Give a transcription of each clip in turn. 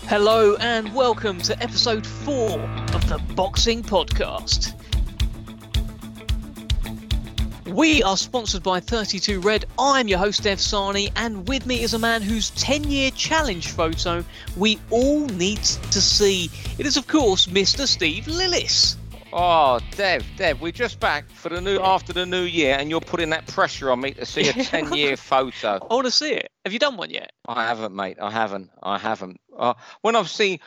Hello and welcome to episode 4 of the Boxing Podcast. We are sponsored by 32 Red. I'm your host, Dev Sani, and with me is a man whose 10-year challenge photo we all need to see. It is, of course, Mr. Steve Lillis. Oh, Dev, we're just back for after the new year, and you're putting that pressure on me to see a 10-year photo. I want to see it. Have you done one yet? I haven't, mate. I haven't. When I see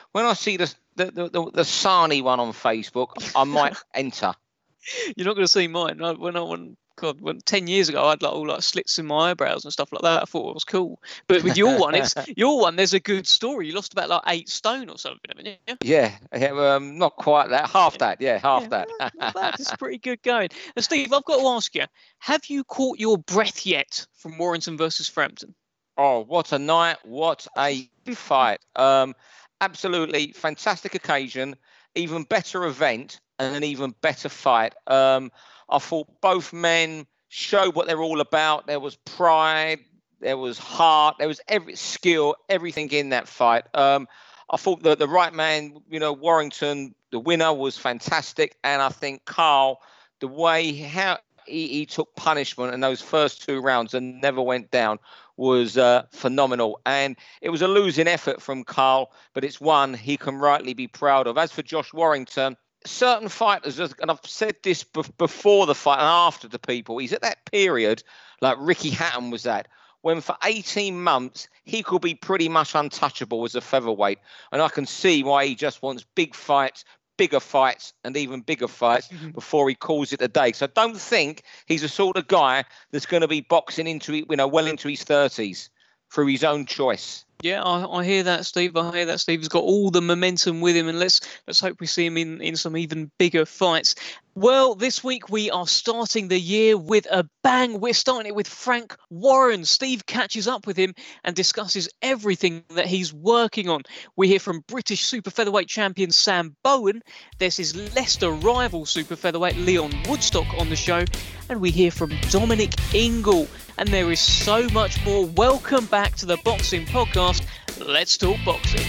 the Sani one on Facebook, I might enter. You're not going to see mine. When 10 years ago, I had all slits in my eyebrows and stuff like that. I thought it was cool. But with your one, there's a good story. You lost about 8 stone or something, haven't you? Yeah, not quite that. Half that. That's pretty good going. And Steve, I've got to ask you, have you caught your breath yet from Warrington versus Frampton? Oh, what a night. What a fight. Absolutely fantastic occasion, even better event, and an even better fight. I thought both men showed what they're all about. There was pride, there was heart, there was every skill, everything in that fight. I thought that the right man, Warrington, the winner, was fantastic. And I think Carl, the way how he took punishment in those first 2 rounds and never went down was phenomenal. And it was a losing effort from Carl, but it's one he can rightly be proud of. As for Josh Warrington, certain fighters, and I've said this before the fight and after to people, he's at that period like Ricky Hatton was at, when for 18 months he could be pretty much untouchable as a featherweight. And I can see why he just wants big fights, bigger fights, and even bigger fights before he calls it a day. So don't think he's the sort of guy that's going to be boxing into well into his 30s through his own choice. Yeah, I hear that, Steve. He's got all the momentum with him, and let's hope we see him in some even bigger fights. Well, this week we are starting the year with a bang. We're starting it with Frank Warren. Steve catches up with him and discusses everything that he's working on. We hear from British super featherweight champion Sam Bowen. There's his Leicester rival super featherweight Leon Woodstock on the show. And we hear from Dominic Ingle. And there is so much more. Welcome back to the Boxing Podcast. Let's talk boxing.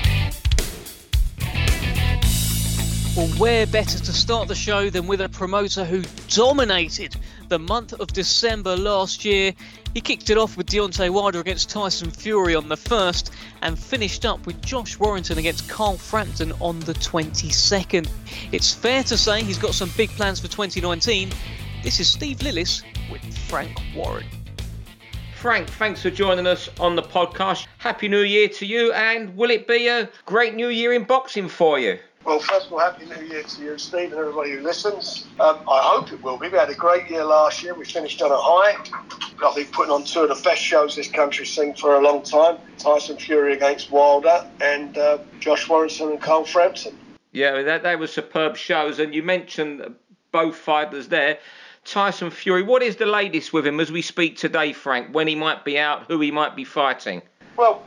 Well, where better to start the show than with a promoter who dominated the month of December last year. He kicked it off with Deontay Wilder against Tyson Fury on the 1st and finished up with Josh Warrington against Carl Frampton on the 22nd. It's fair to say he's got some big plans for 2019. This is Steve Lillis with Frank Warren. Frank, thanks for joining us on the podcast. Happy New Year to you, and will it be a great New Year in boxing for you? Well, first of all, Happy New Year to you, Steve, and everybody who listens. I hope it will be. We had a great year last year. We finished on a high. I think putting on 2 of the best shows this country's seen for a long time. Tyson Fury against Wilder and Josh Warrington and Carl Frampton. Yeah, they were superb shows, and you mentioned both fighters there. Tyson Fury, what is the latest with him as we speak today, Frank? When he might be out, who he might be fighting? Well,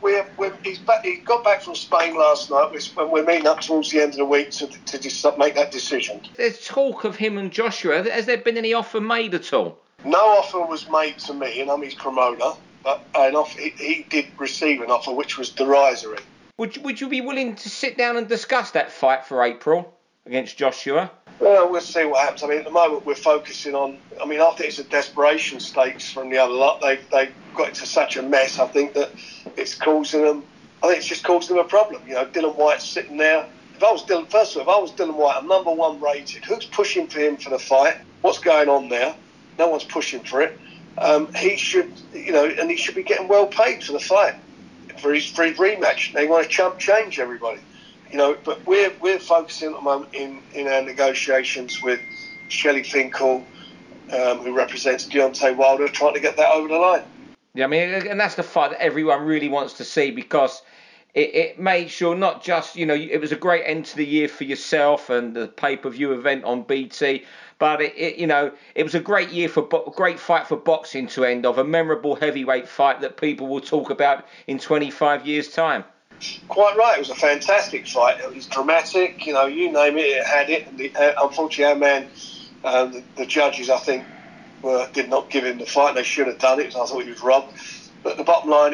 he got back from Spain last night, when we're meeting up towards the end of the week to make that decision. There's talk of him and Joshua. Has there been any offer made at all? No offer was made to me, and I'm his promoter. But he did receive an offer which was derisory. Would you be willing to sit down and discuss that fight for April against Joshua? Well, we'll see what happens. At the moment we're focusing on... I think it's a desperation stakes from the other lot. They've got into such a mess, I think, that it's causing them... I think it's just causing them a problem. Dylan White's sitting there. If I was Dylan White, I'm number 1 rated. Who's pushing for him for the fight? What's going on there? No one's pushing for it. He should, and he should be getting well paid for the fight, for his rematch. They want to chump change everybody. But we're focusing at the moment in our negotiations with Shelley Finkel, who represents Deontay Wilder, trying to get that over the line. Yeah, and that's the fight that everyone really wants to see, because it made sure not just, it was a great end to the year for yourself and the pay-per-view event on BT, but it was a great year great fight for boxing to end of, a memorable heavyweight fight that people will talk about in 25 years' time. Quite right. It was a fantastic fight. It was dramatic. You name it, it had it. And unfortunately, our man, the judges, I think, did not give him the fight. They should have done it. So I thought he was robbed. But the bottom line is,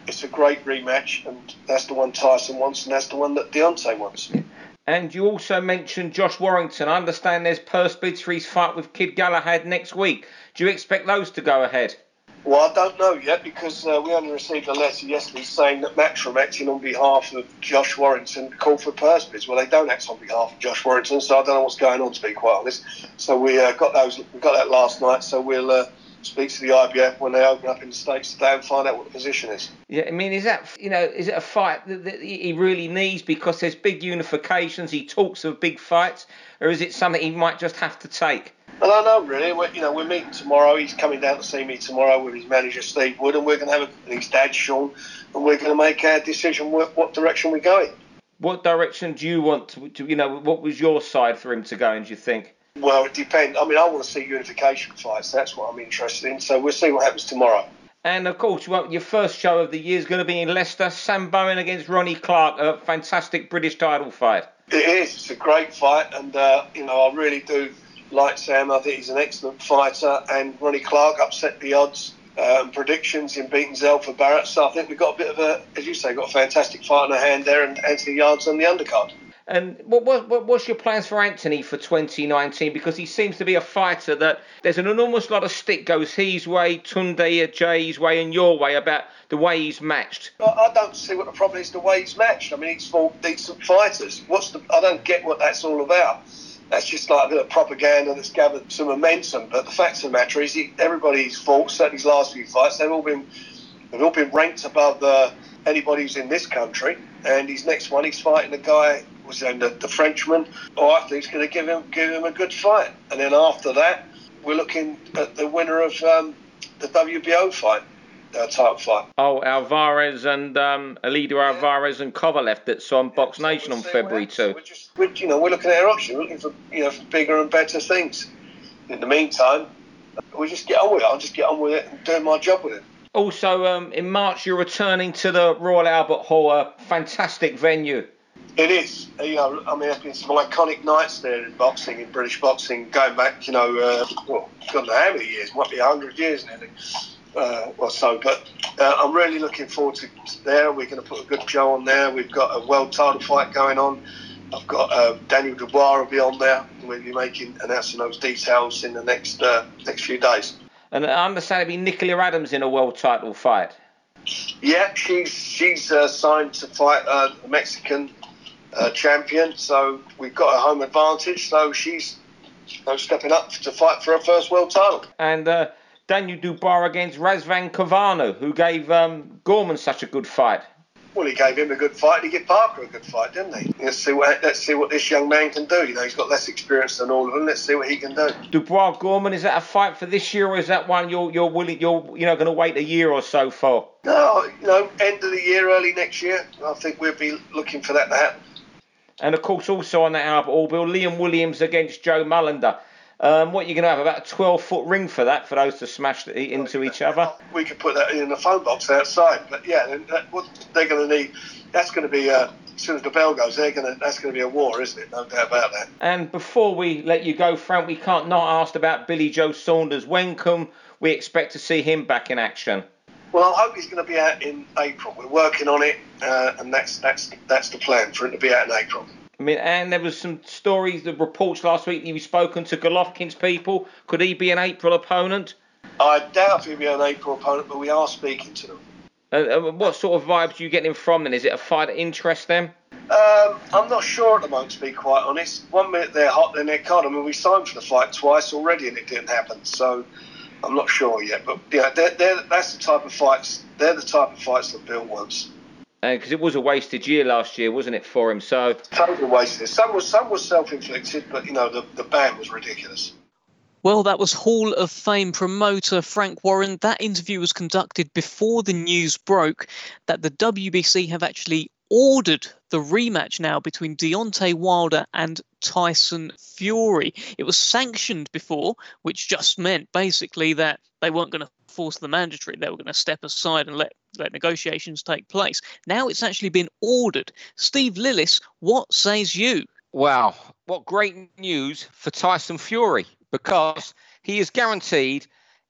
it's a great rematch, and that's the one Tyson wants, and that's the one that Deontay wants. And you also mentioned Josh Warrington. I understand there's purse bids for his fight with Kid Galahad next week. Do you expect those to go ahead? Well, I don't know yet, because we only received a letter yesterday saying that Matchroom acting on behalf of Josh Warrington called for purse bids. Well, they don't act on behalf of Josh Warrington, so I don't know what's going on, to be quite honest. So we got that last night, so we'll speak to the IBF when they open up in the States today and find out what the position is. Yeah, I mean, is it a fight that he really needs because there's big unifications, he talks of big fights, or is it something he might just have to take? I don't know, really. We're meeting tomorrow. He's coming down to see me tomorrow with his manager, Steve Wood, and we're going to have his dad, Sean, and we're going to make our decision what direction we go in. What direction do you want to what was your side for him to go in, do you think? Well, it depends. I mean, I want to see unification fights. That's what I'm interested in. So we'll see what happens tomorrow. And, of course, your first show of the year is going to be in Leicester. Sam Bowen against Ronnie Clark, a fantastic British title fight. It is. It's a great fight. And, I really do like Sam. I think he's an excellent fighter. And Ronnie Clark upset the odds and predictions in beating Zelfa Barrett. So I think we've got a bit of a, as you say, got a fantastic fight in our hand there. And Anthony Yard's on the undercard. And what's your plans for Anthony for 2019? Because he seems to be a fighter that there's an enormous lot of stick goes his way, Tunde Jay's way and your way about the way he's matched. I don't see what the problem is the way he's matched. I mean, he's fought decent fighters. I don't get what that's all about. That's just like a bit of propaganda that's gathered some momentum. But the fact of the matter is, everybody he's fought, certainly his last few fights, they've all been ranked above anybody who's in this country. And his next one, he's fighting a guy, the Frenchman, who I think is going to give him a good fight. And then after that, we're looking at the winner of the WBO fight, title fight. Oh, Alvarez and Alido Alvarez and Kovalev that's on Box Nation on February 2. We're looking at our options. We're looking for for bigger and better things. In the meantime, we just get on with it. I'll just get on with it and doing my job with it. Also, in March, you're returning to the Royal Albert Hall, a fantastic venue. It is. It's been some iconic nights there in boxing, in British boxing, going back, God knows how many years, might be 100 years nearly, or so. But I'm really looking forward to there. We're going to put a good show on there. We've got a world title fight going on. I've got Daniel Dubois will be on there. We'll be announcing those details in the next few days. And I understand it'll be Nicola Adams in a world title fight. Yeah, she's signed to fight a Mexican champion, so we've got a home advantage. So she's stepping up to fight for her first world title. And Daniel Dubois against Razvan Kavanu, who gave Gorman such a good fight. Well, he gave him a good fight. He gave Parker a good fight, didn't he? Let's see what this young man can do. He's got less experience than all of them. Let's see what he can do. Dubois Gorman, is that a fight for this year, or is that one you're going to wait a year or so for? No, end of the year, early next year. I think we'll be looking for that to happen. And of course, also on that Albert Hall bill, Liam Williams against Joe Mullender. What you're going to have, about a 12-foot ring for that, for those to smash into each other? We could put that in the phone box outside. But yeah, what they're going to need, that's going to be, as soon as the bell goes, that's going to be a war, isn't it? No doubt about that. And before we let you go, Frank, we can't not ask about Billy Joe Saunders. When can we expect to see him back in action? Well, I hope he's going to be out in April. We're working on it, and that's the plan, for him to be out in April. I mean, and there was some stories, the reports last week, he was spoken to Golovkin's people. Could he be an April opponent? I doubt he'll be an April opponent, but we are speaking to them. What sort of vibes are you getting from them? Is it a fight that interests them? I'm not sure at the moment, to be quite honest. 1 minute they're hot, then they're cold. I mean, we signed for the fight twice already, and it didn't happen. So I'm not sure yet. But that's the type of fights. They're the type of fights that Bill wants. Because it was a wasted year last year, wasn't it, for him? So totally wasted. Some was self-inflicted, but the ban was ridiculous. Well, that was Hall of Fame promoter Frank Warren. That interview was conducted before the news broke that the WBC have actually ordered the rematch now between Deontay Wilder and Tyson Fury. It was sanctioned before, which just meant basically that they weren't going to force the mandatory. They were going to step aside and let negotiations take place. Now it's actually been ordered. Steve Lillis, what says you? Wow, what great news for Tyson Fury, because he is guaranteed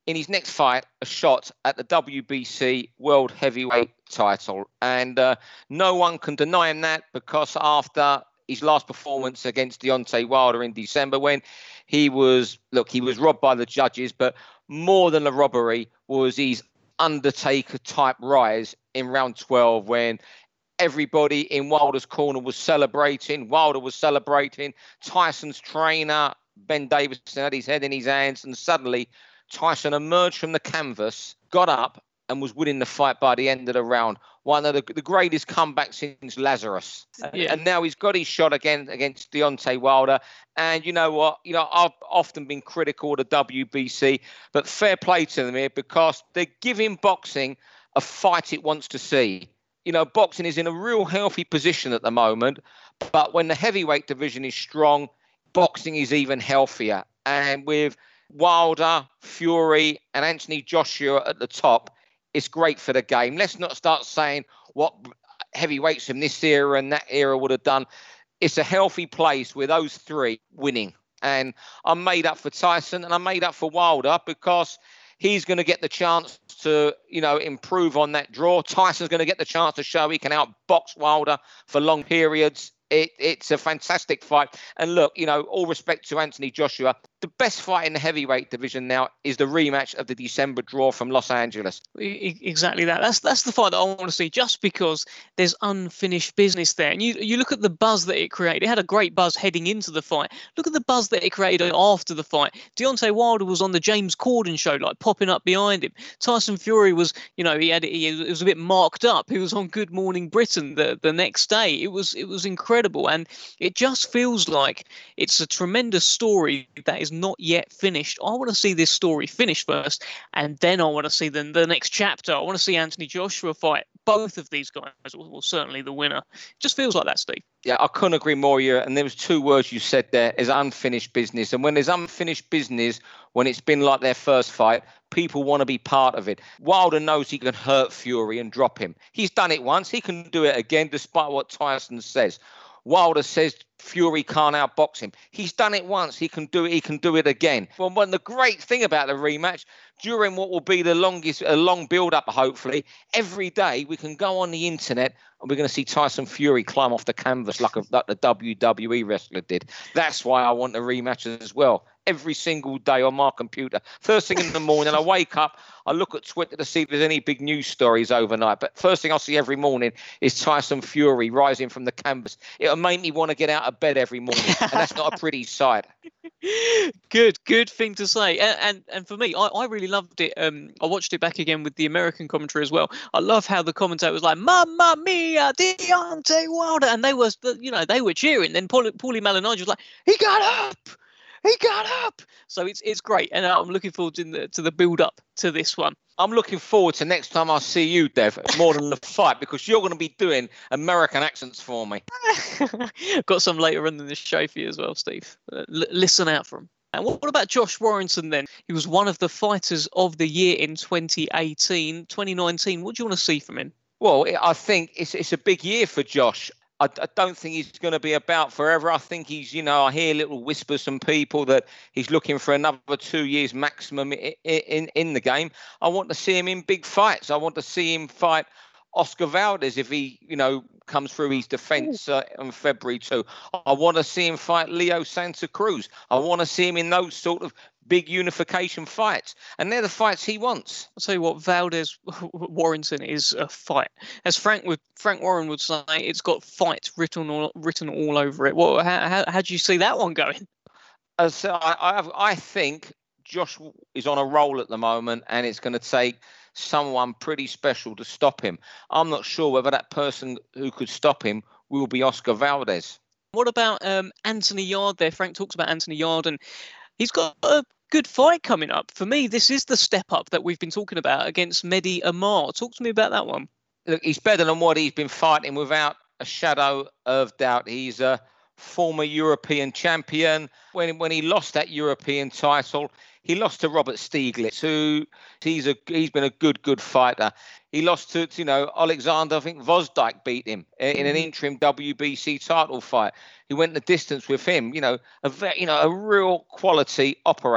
in his next fight a shot at the WBC World Heavyweight title. And no one can deny him that, because after his last performance against Deontay Wilder in December, when he was robbed by the judges, but more than a robbery was his Undertaker type rise in round 12, when everybody in Wilder's corner was celebrating. Wilder was celebrating. Tyson's trainer, Ben Davison, had his head in his hands, and suddenly Tyson emerged from the canvas, got up, and was winning the fight by the end of the round. One of the greatest comebacks since Lazarus. Yeah. And now he's got his shot again against Deontay Wilder. And you know what? I've often been critical of the WBC, but fair play to them here, because they're giving boxing a fight it wants to see. Boxing is in a real healthy position at the moment, but when the heavyweight division is strong, boxing is even healthier. And with Wilder, Fury, and Anthony Joshua at the top, it's great for the game. Let's not start saying what heavyweights from this era and that era would have done. It's a healthy place with those three winning. And I'm made up for Tyson, and I'm made up for Wilder, because he's going to get the chance to, improve on that draw. Tyson's going to get the chance to show he can outbox Wilder for long periods. It's a fantastic fight. And look, all respect to Anthony Joshua, the best fight in the heavyweight division now is the rematch of the December draw from Los Angeles. Exactly that. That's the fight that I want to see, just because there's unfinished business there. And you look at the buzz that it created. It had a great buzz heading into the fight. Look at the buzz that it created after the fight. Deontay Wilder was on the James Corden show, like popping up behind him. Tyson Fury was, he was a bit marked up. He was on Good Morning Britain the next day. It was incredible. And it just feels like it's a tremendous story that is not yet finished. I want to see this story finished first, and then I want to see the next chapter. I want to see Anthony Joshua fight both of these guys, or certainly the winner. It just feels like that, Steve. Yeah, I couldn't agree more. And there was two words you said there, is unfinished business. And when there's unfinished business, when it's been like their first fight, people want to be part of it. Wilder knows he can hurt Fury and drop him. He's done it once. He can do it again, despite what Tyson says. Wilder says Fury can't outbox him. He's done it once. He can do it. He can do it again. Well, the great thing about the rematch, during what will be the longest, a long build-up, hopefully, every day we can go on the internet and we're going to see Tyson Fury climb off the canvas like the WWE wrestler did. That's why I want the rematch as well. Every single day on my computer. First thing in the morning, I wake up, I look at Twitter to see if there's any big news stories overnight. But first thing I see every morning is Tyson Fury rising from the canvas. It'll make me want to get out of bed every morning, and that's not a pretty sight. Good thing to say. And for me, I really loved it. I watched it back again with the American commentary as well. I love how the commentator was like, "Mamma mia, Deontay Wilder," and they were cheering. Then Paulie Malignaggi was like, "He got up." He got up. So it's great. And I'm looking forward to the build up to this one. I'm looking forward to next time I see you, Dev, more than the fight, because you're going to be doing American accents for me. Got some later on in the show for you as well, Steve. Listen out for him. And what about Josh Warrington then? He was one of the fighters of the year in 2018, 2019. What do you want to see from him? Well, I think it's a big year for Josh. I don't think he's going to be about forever. I think he's, I hear little whispers from people that he's looking for another 2 years maximum in the game. I want to see him in big fights. I want to see him fight Oscar Valdez if he, comes through his defence on February 2. I want to see him fight Leo Santa Cruz. I want to see him in those sort of big unification fights, and they're the fights he wants. I'll tell you what, Valdez Warrington is a fight. As Frank Warren would say, it's got fight written all over it. Well, how do you see that one going? So I think Josh is on a roll at the moment, and it's going to take someone pretty special to stop him. I'm not sure whether that person who could stop him will be Oscar Valdez. What about Anthony Yarde there? Frank talks about Anthony Yarde, and he's got a good fight coming up. For me, this is the step up that we've been talking about against Mehdi Amar. Talk to me about that one. Look, he's better than what he's been fighting, without a shadow of doubt. He's a former European champion. When he lost that European title, he lost to Robert Stieglitz, who he's been a good fighter. He lost to Alexander, I think Vosdyk beat him in an interim WBC title fight. He went the distance with him, a real quality operator.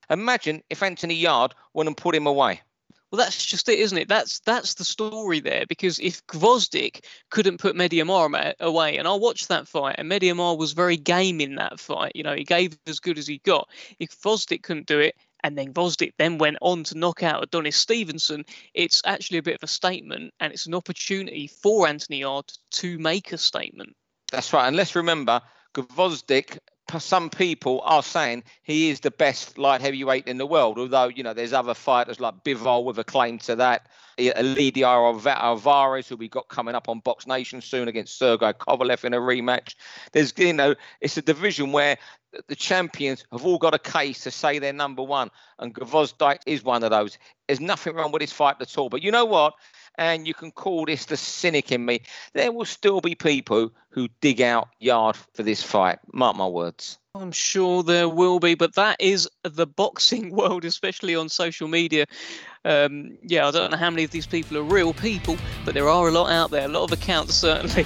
Imagine if Anthony Yard wouldn't put him away. Well, that's just it, isn't it? That's the story there, because if Gvozdyk couldn't put Mediamar away, and I watched that fight, and Mediamar was very game in that fight. You know, he gave as good as he got. If Gvozdyk couldn't do it, and then Gvozdyk then went on to knock out Adonis Stevenson, it's actually a bit of a statement, and it's an opportunity for Anthony Yard to make a statement. That's right. And let's remember, Gvozdyk, some people are saying he is the best light heavyweight in the world, although, you know, there's other fighters like Bivol with a claim to that. Lidia Alvarez, who we got coming up on Box Nation soon against Sergey Kovalev in a rematch. There's, you know, it's a division where the champions have all got a case to say they're number one, and Gvozdyk is one of those. There's nothing wrong with his fight at all. But you know what? And you can call this the cynic in me. There will still be people who dig out Yard for this fight. Mark my words. I'm sure there will be, but that is the boxing world, especially on social media. I don't know how many of these people are real people, but there are a lot out there, a lot of accounts certainly.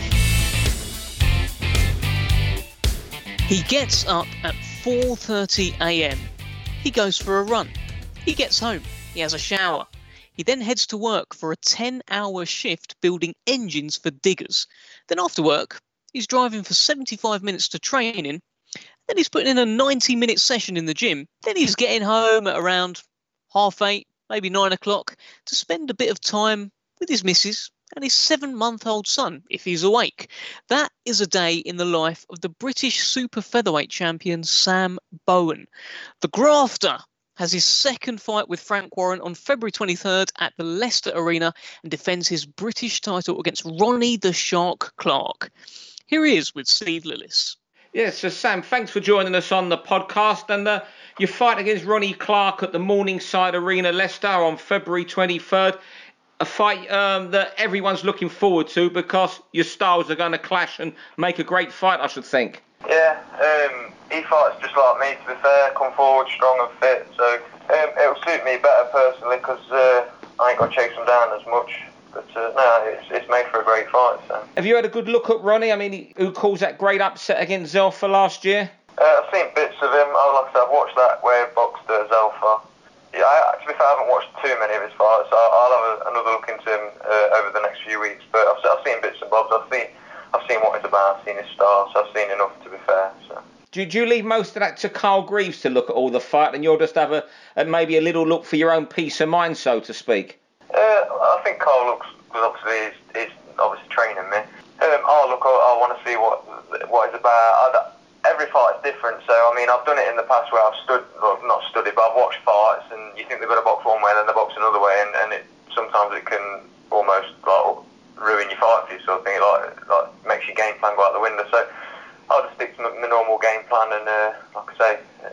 He gets up at 4:30 a.m. He goes for a run. He gets home. He has a shower. He then heads to work for a 10-hour shift building engines for diggers. Then after work, he's driving for 75 minutes to training. Then he's putting in a 90-minute session in the gym. Then he's getting home at around 8:30, maybe 9 o'clock, to spend a bit of time with his missus and his 7-month-old son, if he's awake. That is a day in the life of the British super featherweight champion, Sam Bowen. The grafter has his second fight with Frank Warren on February 23rd at the Leicester Arena and defends his British title against Ronnie the Shark Clark. Here he is with Steve Lillis. Yes, so Sam, thanks for joining us on the podcast. And your fight against Ronnie Clark at the Morningside Arena, Leicester, on February 23rd. A fight that everyone's looking forward to because your styles are going to clash and make a great fight, I should think. Yeah, he fights just like me, to be fair, come forward strong and fit, so it'll suit me better personally because I ain't got to chase him down as much. But no, it's made for a great fight. So. Have you had a good look at Ronnie? I mean, who caused that great upset against Zelfa last year? I've seen bits of him. Like I said, I've watched that where he boxed Zelfa. Yeah, to be fair, I haven't watched too many of his fights. I'll have another look into him over the next few weeks. But I've seen bits and bobs. I've seen what he's about. I've seen his style. So I've seen enough, to be fair. So. Do you leave most of that to Carl Greaves to look at all the fight, and you'll just have maybe a little look for your own peace of mind, so to speak? I think Carl looks, because obviously he's obviously training me. I want to see what it's about. Every fight's different, so I mean, I've done it in the past where I've not studied, but I've watched fights, and you think they've got to box one way, then they box another way, and sometimes it can almost like ruin your fight for you, sort of thing. Like makes your game plan go out the window. So I'll just stick to my normal game plan, and like I say,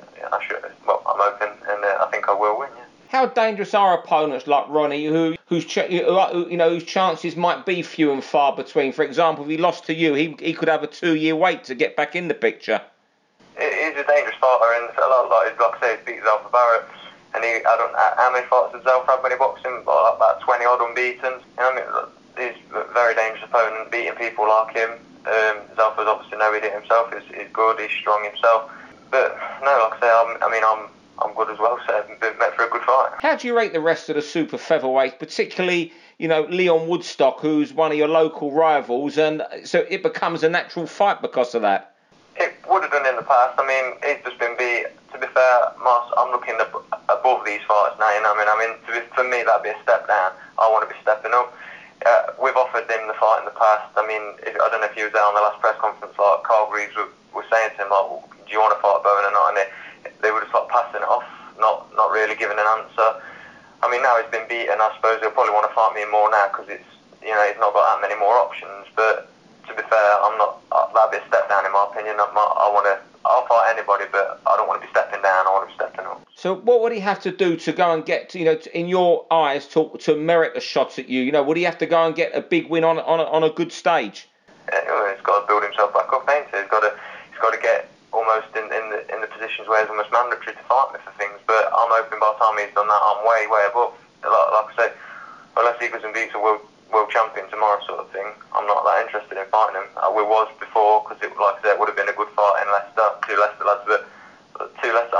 I'm open, and I think I will win. Yeah. How dangerous are opponents like Ronnie, whose chances might be few and far between? For example, if he lost to you, he could have a 2-year wait to get back in the picture. He's a dangerous fighter, and like I say, he beat Zelfa Barrett, and I don't know how many fights did Zelfa have when he boxed him, about 20 odd unbeaten. I mean, he's a very dangerous opponent, beating people like him. Zelfa's obviously know he did himself. He's good, he's strong himself. But no, like I say, I'm good as well, so I've been met for a good fight. How do you rate the rest of the super featherweights, particularly, Leon Woodstock, who's one of your local rivals, and so it becomes a natural fight because of that? It would have done in the past. I mean, he's just been beat. To be fair, I'm looking above these fights now. For me, that'd be a step down. I want to be stepping up. We've offered him the fight in the past. I mean, I don't know if he was there on the last press conference, like Carl Greaves was saying to him, like, do you want to fight Bowen or not? And they were just like passing it off, not really giving an answer. I mean, now he's been beaten, I suppose he'll probably want to fight me more now because he's not got that many more options. But to be fair, that'd be a step down in my opinion. I'll fight anybody, but I don't want to be stepping down. I want to be stepping up. So what would he have to do to go and get, in your eyes, to merit the shots at you? Would he have to go and get a big win on a good stage? Yeah, he's got to build himself back up, ain't he? He's got to get almost in the positions where it's almost mandatory to fight me for things. But I'm hoping by the time he's done that, I'm way above. Like I say, unless he goes and beats a world champion tomorrow, sort of thing, I'm not that interested in fighting him. I was before, because like I said, it would have been a good fight in Leicester, two Leicester lads, but I'm looking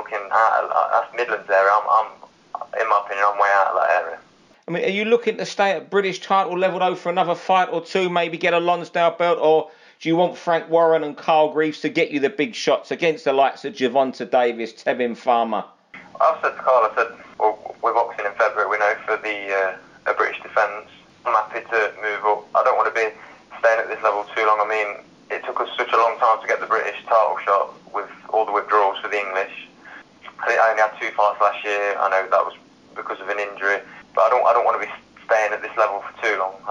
looking at, that's Midlands area. I'm in my opinion, I'm way out of that area. I mean, are you looking to stay at British title level though for another fight or two, maybe get a Lonsdale belt, or do you want Frank Warren and Carl Greaves to get you the big shots against the likes of Gervonta Davis, Tevin Farmer? I've said to Carl, I said, well, we're boxing in February, we know, for the British defence. I'm happy to move up. I don't want to be staying at this level too long. I mean, it took us such a long time to get the British title shot with all the withdrawals for the English. I think I only had 2 fights last year. I know that was because of an injury, but I don't want to be staying at this level for too long.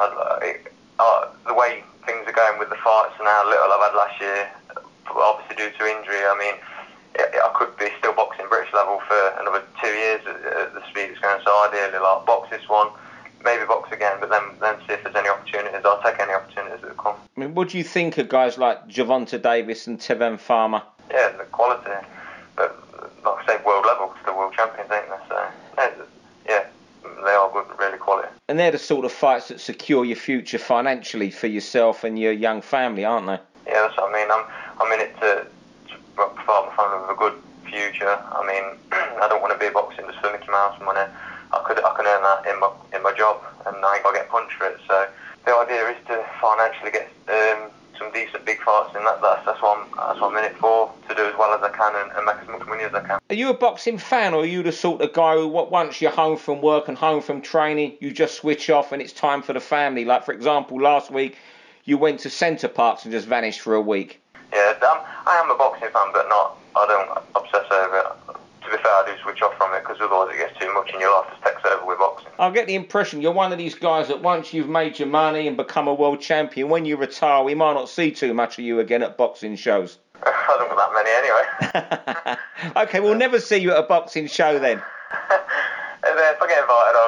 The way things are going with the fights and how little I've had last year, obviously due to injury, I mean, I could be still boxing British level for another 2 years at the speed it's going. So ideally, like, box this one, maybe box again, but then see if there's any opportunities. I'll take any opportunities that come. I mean, what do you think of guys like Gervonta Davis and Tevin Farmer? Yeah, the quality, but like I say, world level, still world champions, ain't they? So yeah, they are good, really quality. And they're the sort of fights that secure your future financially for yourself and your young family, aren't they? Yeah, that's what I mean. I'm in it to provide my family with a good future. I mean, I don't want to be boxing just for Mickey Mouse money. I can earn that in my job, and I ain't got to get punched for it. So the idea is to financially get some decent big fights, and that's what I'm in it for, to do as well as I can and make as much money as I can. Are you a boxing fan, or are you the sort of guy who, once you're home from work and home from training, you just switch off and it's time for the family? Like, for example, last week you went to Centre Parks and just vanished for a week. Yeah, I am a boxing fan, but I don't obsess over it. To be fair, I do switch off from it, because otherwise it gets too much and your life just takes over with boxing. I get the impression you're one of these guys that once you've made your money and become a world champion, when you retire, we might not see too much of you again at boxing shows. I don't got that many anyway. OK, we'll never see you at a boxing show then. If I get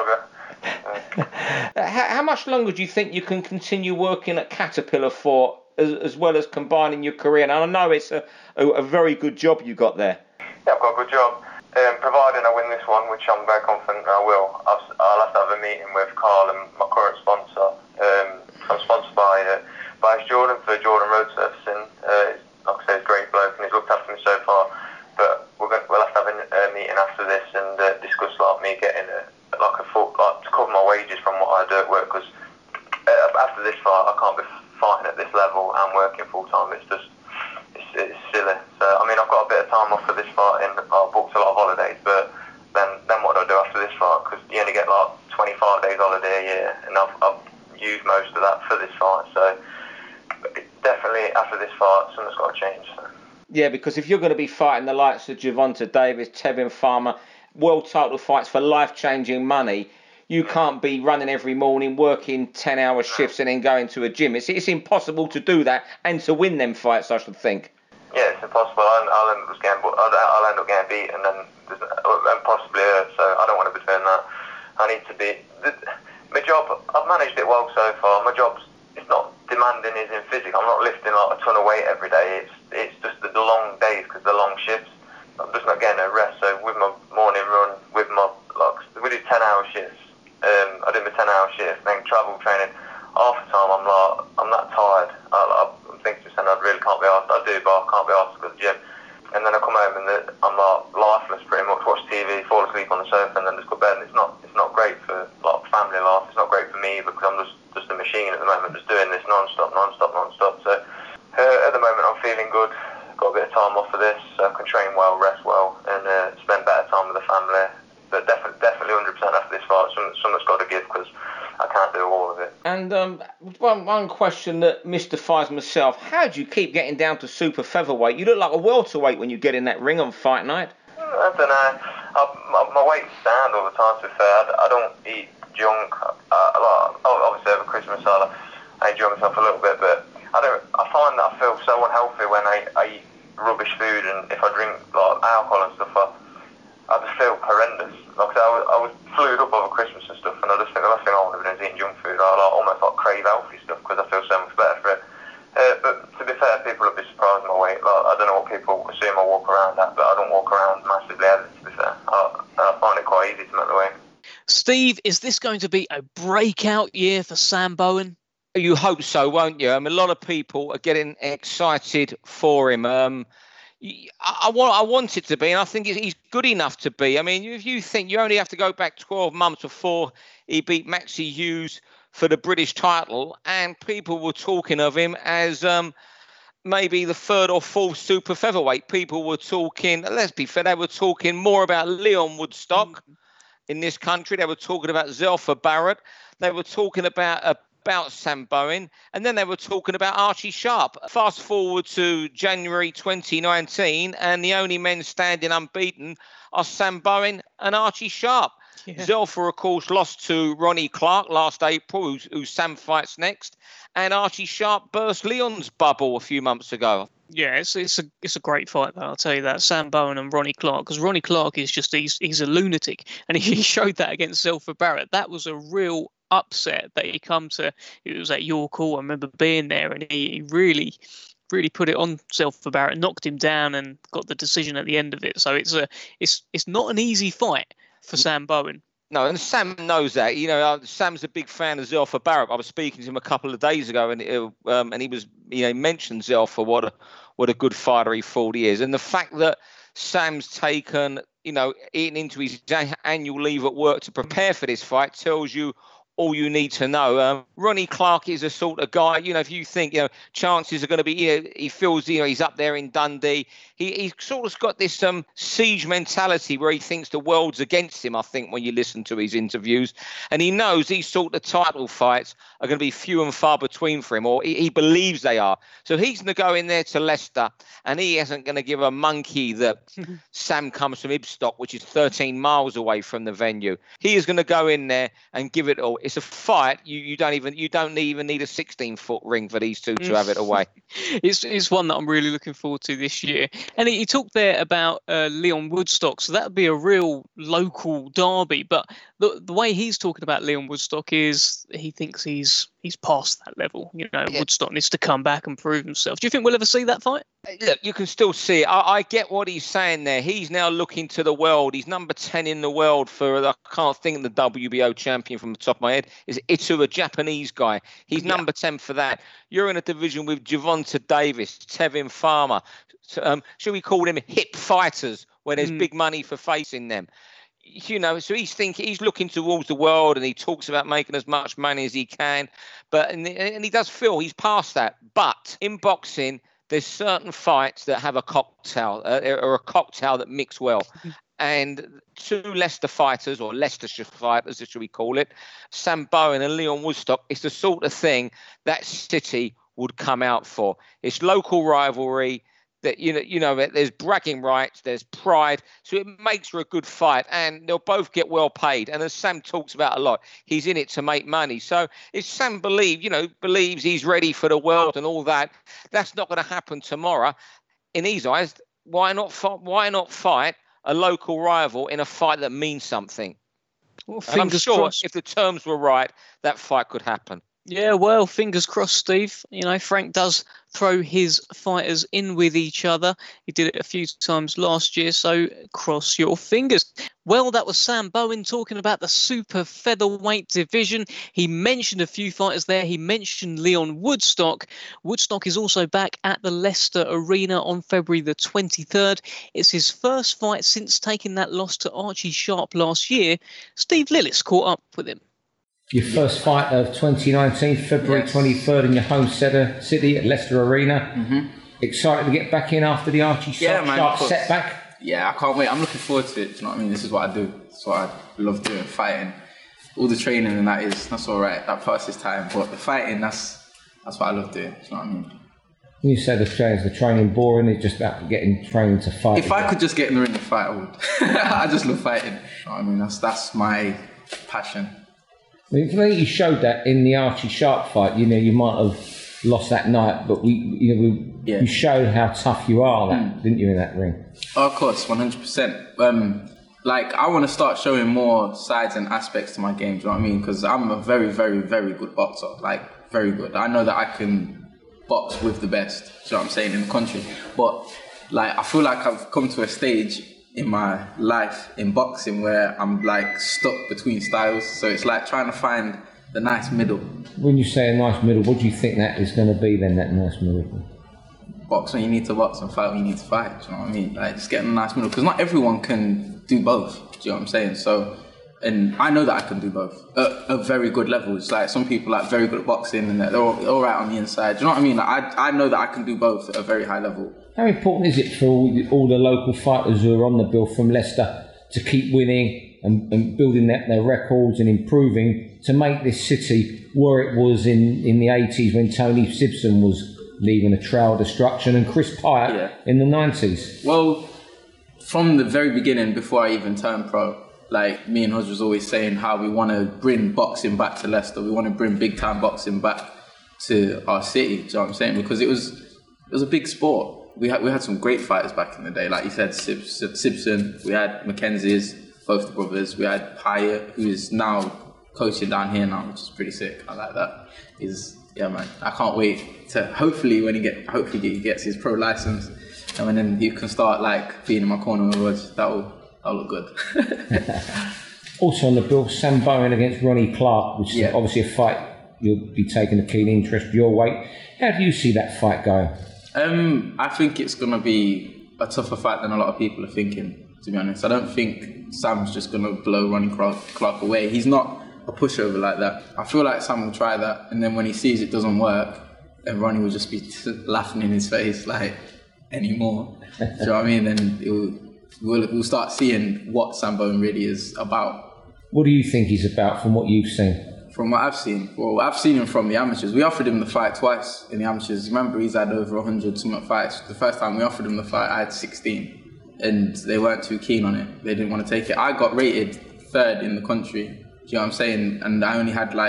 invited, I'll go. How much longer do you think you can continue working at Caterpillar for, as well as combining your career? And I know it's a very good job you got there. Yeah, I've got a good job. Providing I win this one, which I'm very confident I will, I'll have to have a meeting with Carl and my current sponsor. I'm sponsored by Jordan for Jordan Road Surfacing. Like I say, he's a great bloke and he's looked after me so far. But we'll have to have a meeting after this and discuss me getting to cover my wages from what I do at work. Because after this fight, I can't be fighting at this level and working full time. It's silly. So I mean, I've got a bit of time off for this fight, and I've booked a lot of holidays. But then what do I do after this fight? Because you only get like 25 days holiday a year, and I've used most of that for this fight. So definitely after this fight, something's got to change. So. Yeah, because if you're going to be fighting the likes of Gervonta Davis, Tevin Farmer, world title fights for life-changing money, you can't be running every morning, working 10-hour shifts and then going to a gym. It's impossible to do that and to win them fights, I should think. Yeah, it's impossible. I'll end up getting beat and possibly hurt, so I don't want to be doing that. I need to be... My job, I've managed it well so far. My job's, it's not demanding as in physics. I'm not lifting like a ton of weight every day. It's just the long days because the long shifts. I'm just not getting a rest. So with my morning run, we do 10-hour shifts. I do my 10-hour shift, then travel training. Half the time I'm that tired. I'm thinking to myself, I really can't be asked. I do, but I can't be asked to go to the gym. And then I come home and I'm lifeless pretty much. Watch TV, fall asleep on the sofa, and then just go to bed. And it's not great for family life. It's not great for me because I'm just a machine at the moment, just doing this non-stop. So at the moment I'm feeling good. Got a bit of time off for this, so I can train well, rest well, and spend better time with the family. But definitely 100% after this fight, something's got to give because I can't do all of it. And one question that mystifies myself: how do you keep getting down to super featherweight? You look like a welterweight when you get in that ring on fight night. I don't know. My weight's down all the time. To be fair, I don't eat junk. Obviously over Christmas, I enjoy myself a little bit, but I find that I feel so unhealthy when I eat rubbish food, and if I drink alcohol and stuff, I just feel horrendous. Like I was flued up over Christmas and stuff, and I just think the last thing I want to do is eating junk food. I almost crave healthy stuff because I feel so much better for it. But to be fair, people would be surprised at my weight. I don't know what people assume I walk around at, but I don't walk around massively heavy, to be fair. I find it quite easy to make the weight. Steve, is this going to be a breakout year for Sam Bowen? You hope so, won't you? I mean, a lot of people are getting excited for him. I want it to be, and I think he's good enough to be. I mean, if you think you only have to go back 12 months before he beat Maxie Hughes for the British title, and people were talking of him as maybe the third or fourth super featherweight. People were talking, let's be fair, they were talking more about Leon Woodstock in this country. They were talking about Zelfa Barrett. They were talking about Sam Bowen, and then they were talking about Archie Sharp. Fast forward to January 2019, and the only men standing unbeaten are Sam Bowen and Archie Sharp. Yeah. Zelfa, of course, lost to Ronnie Clark last April, who Sam fights next, and Archie Sharp burst Leon's bubble a few months ago. Yeah, it's a great fight, though, I'll tell you that. Sam Bowen and Ronnie Clark, because Ronnie Clark is just, he's a lunatic, and he showed that against Zelfa Barrett. That was a real upset that he come to. It was at York Hall. I remember being there, and he really put it on Zelfa Barrett, knocked him down, and got the decision at the end of it. So it's not an easy fight for Sam Bowen. No, and Sam knows that. You know, Sam's a big fan of Zelfa Barrett. I was speaking to him a couple of days ago, and he was, mentioned Zelfa, what a good fighter he thought he is, and the fact that Sam's taken, eaten into his annual leave at work to prepare for this fight tells you all you need to know. Ronnie Clark is a sort of guy, if you think, chances are going to be, he feels, he's up there in Dundee. He sort of got this siege mentality where he thinks the world's against him, I think, when you listen to his interviews. And he knows these sort of title fights are going to be few and far between for him, or he believes they are. So he's going to go in there to Leicester, and he isn't going to give a monkey that Sam comes from Ibstock, which is 13 miles away from the venue. He is going to go in there and give it all. It's a fight. You don't even need a 16-foot ring for these two to have it away. It's one that I'm really looking forward to this year. And he talked there about Leon Woodstock, so that would be a real local derby. But the way he's talking about Leon Woodstock is he thinks he's past that level. Yeah. Woodstock needs to come back and prove himself. Do you think we'll ever see that fight? Look, you can still see it. I get what he's saying there. He's now looking to the world. He's number 10 in the world for, I can't think of the WBO champion from the top of my head, is Ito, a Japanese guy. He's number 10 for that. You're in a division with Gervonta Davis, Tevin Farmer. Should we call them hip fighters where there's big money for facing them? So he's looking towards the world, and he talks about making as much money as he can. And he does feel he's past that. But in boxing, there's certain fights that have a cocktail, or a cocktail that mix well. And two Leicester fighters, or Leicestershire fighters, as should we call it, Sam Bowen and Leon Woodstock, it's the sort of thing that city would come out for. It's local rivalry. That there's bragging rights, there's pride, so it makes for a good fight, and they'll both get well paid. And as Sam talks about a lot, he's in it to make money. So if Sam believes he's ready for the world and all that, that's not going to happen tomorrow. In his eyes, why not fight a local rival in a fight that means something? Well, and I'm sure crossed. If the terms were right, that fight could happen. Yeah, well, fingers crossed, Steve. Frank does throw his fighters in with each other. He did it a few times last year, so cross your fingers. Well, that was Sam Bowen talking about the super featherweight division. He mentioned a few fighters there. He mentioned Leon Woodstock. Woodstock is also back at the Leicester Arena on February the 23rd. It's his first fight since taking that loss to Archie Sharp last year. Steve Lillis caught up with him. Your first fight of 2019, February 23rd in your home city at Leicester Arena. Mm-hmm. Excited to get back in after the Archie Sharp setback? Yeah, I can't wait. I'm looking forward to it. Do you know what I mean? This is what I do. It's what I love doing, fighting. All the training and that's all right. That passes time. But the fighting, that's what I love doing. Do you know what I mean? When you say the training boring, it's just about getting trained to fight. If I could just get in the ring and fight, I would. I just love fighting. You know what I mean? That's my passion. I think you showed that in the Archie Sharp fight. You might have lost that night, but you showed how tough you are, didn't you, in that ring? Oh, of course, 100%. I want to start showing more sides and aspects to my game. Do you know what I mean? Because I'm a very, very, very good boxer. Very good. I know that I can box with the best. Do you know what I'm saying, in the country? But I feel like I've come to a stage in my life in boxing where I'm stuck between styles, so it's trying to find the nice middle. When you say a nice middle, what do you think that is going to be then, that nice middle? box when you need to box and fight when you need to fight. Do you know what I mean? Like, just getting a nice middle, because not everyone can do both. Do you know what I'm saying? So, and I know that I can do both at very good levels. Like, some people are very good at boxing and they're all right on the inside. Do you know what I mean? Like, I know that I can do both at a very high level. How important is it for all the local fighters who are on the bill from Leicester to keep winning and building their records and improving to make this city where it was in the 80s when Tony Sibson was leaving a trail of destruction and Chris Pyatt in the 90s? Well, from the very beginning, before I even turned pro, like, me and Hodge was always saying how we want to bring boxing back to Leicester. We want to bring big time boxing back to our city. Do you know what I'm saying? Because it was a big sport. We had some great fighters back in the day. Like you said, Sibson. We had Mackenzie's, both the brothers. We had Pyatt, who is now coaching down here now, which is pretty sick. I like that. Yeah, man. I can't wait to hopefully he gets his pro license, and then he can start like being in my corner with Rodge. That'll look good. Also on the bill, Sam Bowen against Ronnie Clark, which is obviously a fight you'll be taking a keen interest your weight. How do you see that fight going? I think it's going to be a tougher fight than a lot of people are thinking, to be honest. I don't think Sam's just going to blow Ronnie Clark away. He's not a pushover like that. I feel like Sam will try that, and then when he sees it doesn't work, and Ronnie will just be laughing in his face like, anymore. Do you know what I mean? Then we'll start seeing what Sam Bowen really is about. What do you think he's about from what you've seen? From what I've seen? Well, I've seen him from the amateurs. We offered him the fight twice in the amateurs. Remember, he's had over 100 something fights. The first time we offered him the fight, I had 16. And they weren't too keen on it. They didn't want to take it. I got rated 3rd in the country. Do you know what I'm saying? And I only had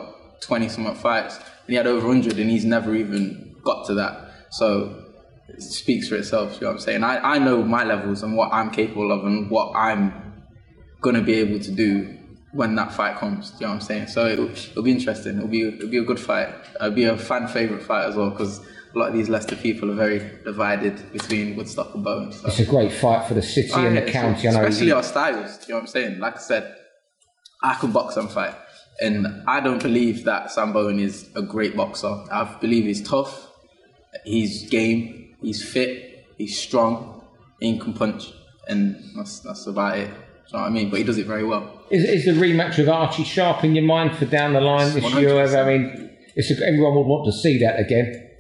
20 something fights. And he had over 100 and he's never even got to that. So it speaks for itself, you know what I'm saying? I know my levels and what I'm capable of and what I'm going to be able to do when that fight comes, do you know what I'm saying? So it'll be interesting. It'll be a good fight. It'll be a fan favourite fight as well, because a lot of these Leicester people are very divided between Woodstock and Bowen. So. It's a great fight for the city and the county. Especially our styles, do you know what I'm saying? Like I said, I can box and fight. And I don't believe that Sam Bowen is a great boxer. I believe he's tough, he's game, he's fit, he's strong, and he can punch. And that's about it. Do you know what I mean? But he does it very well. Is the rematch with Archie Sharp in your mind for down the line this 100%. Year? I mean, everyone would want to see that again.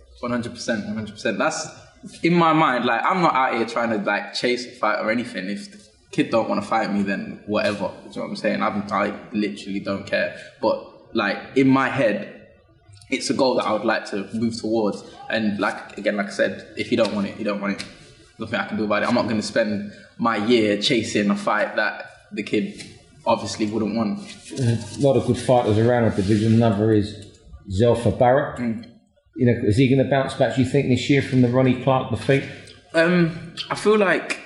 100%. That's in my mind. Like, I'm not out here trying to chase a fight or anything. If the kid don't want to fight me, then whatever. Do you know what I'm saying? I literally don't care. But in my head, it's a goal that I would like to move towards. And like I said, if you don't want it, you don't want it. Nothing I can do about it. I'm not going to spend my year chasing a fight that the kid obviously wouldn't want. There's a lot of good fighters around the division. Another is Zelfa Barrett. You know, is he going to bounce back, do you think, this year from the Ronnie Clark defeat? I feel like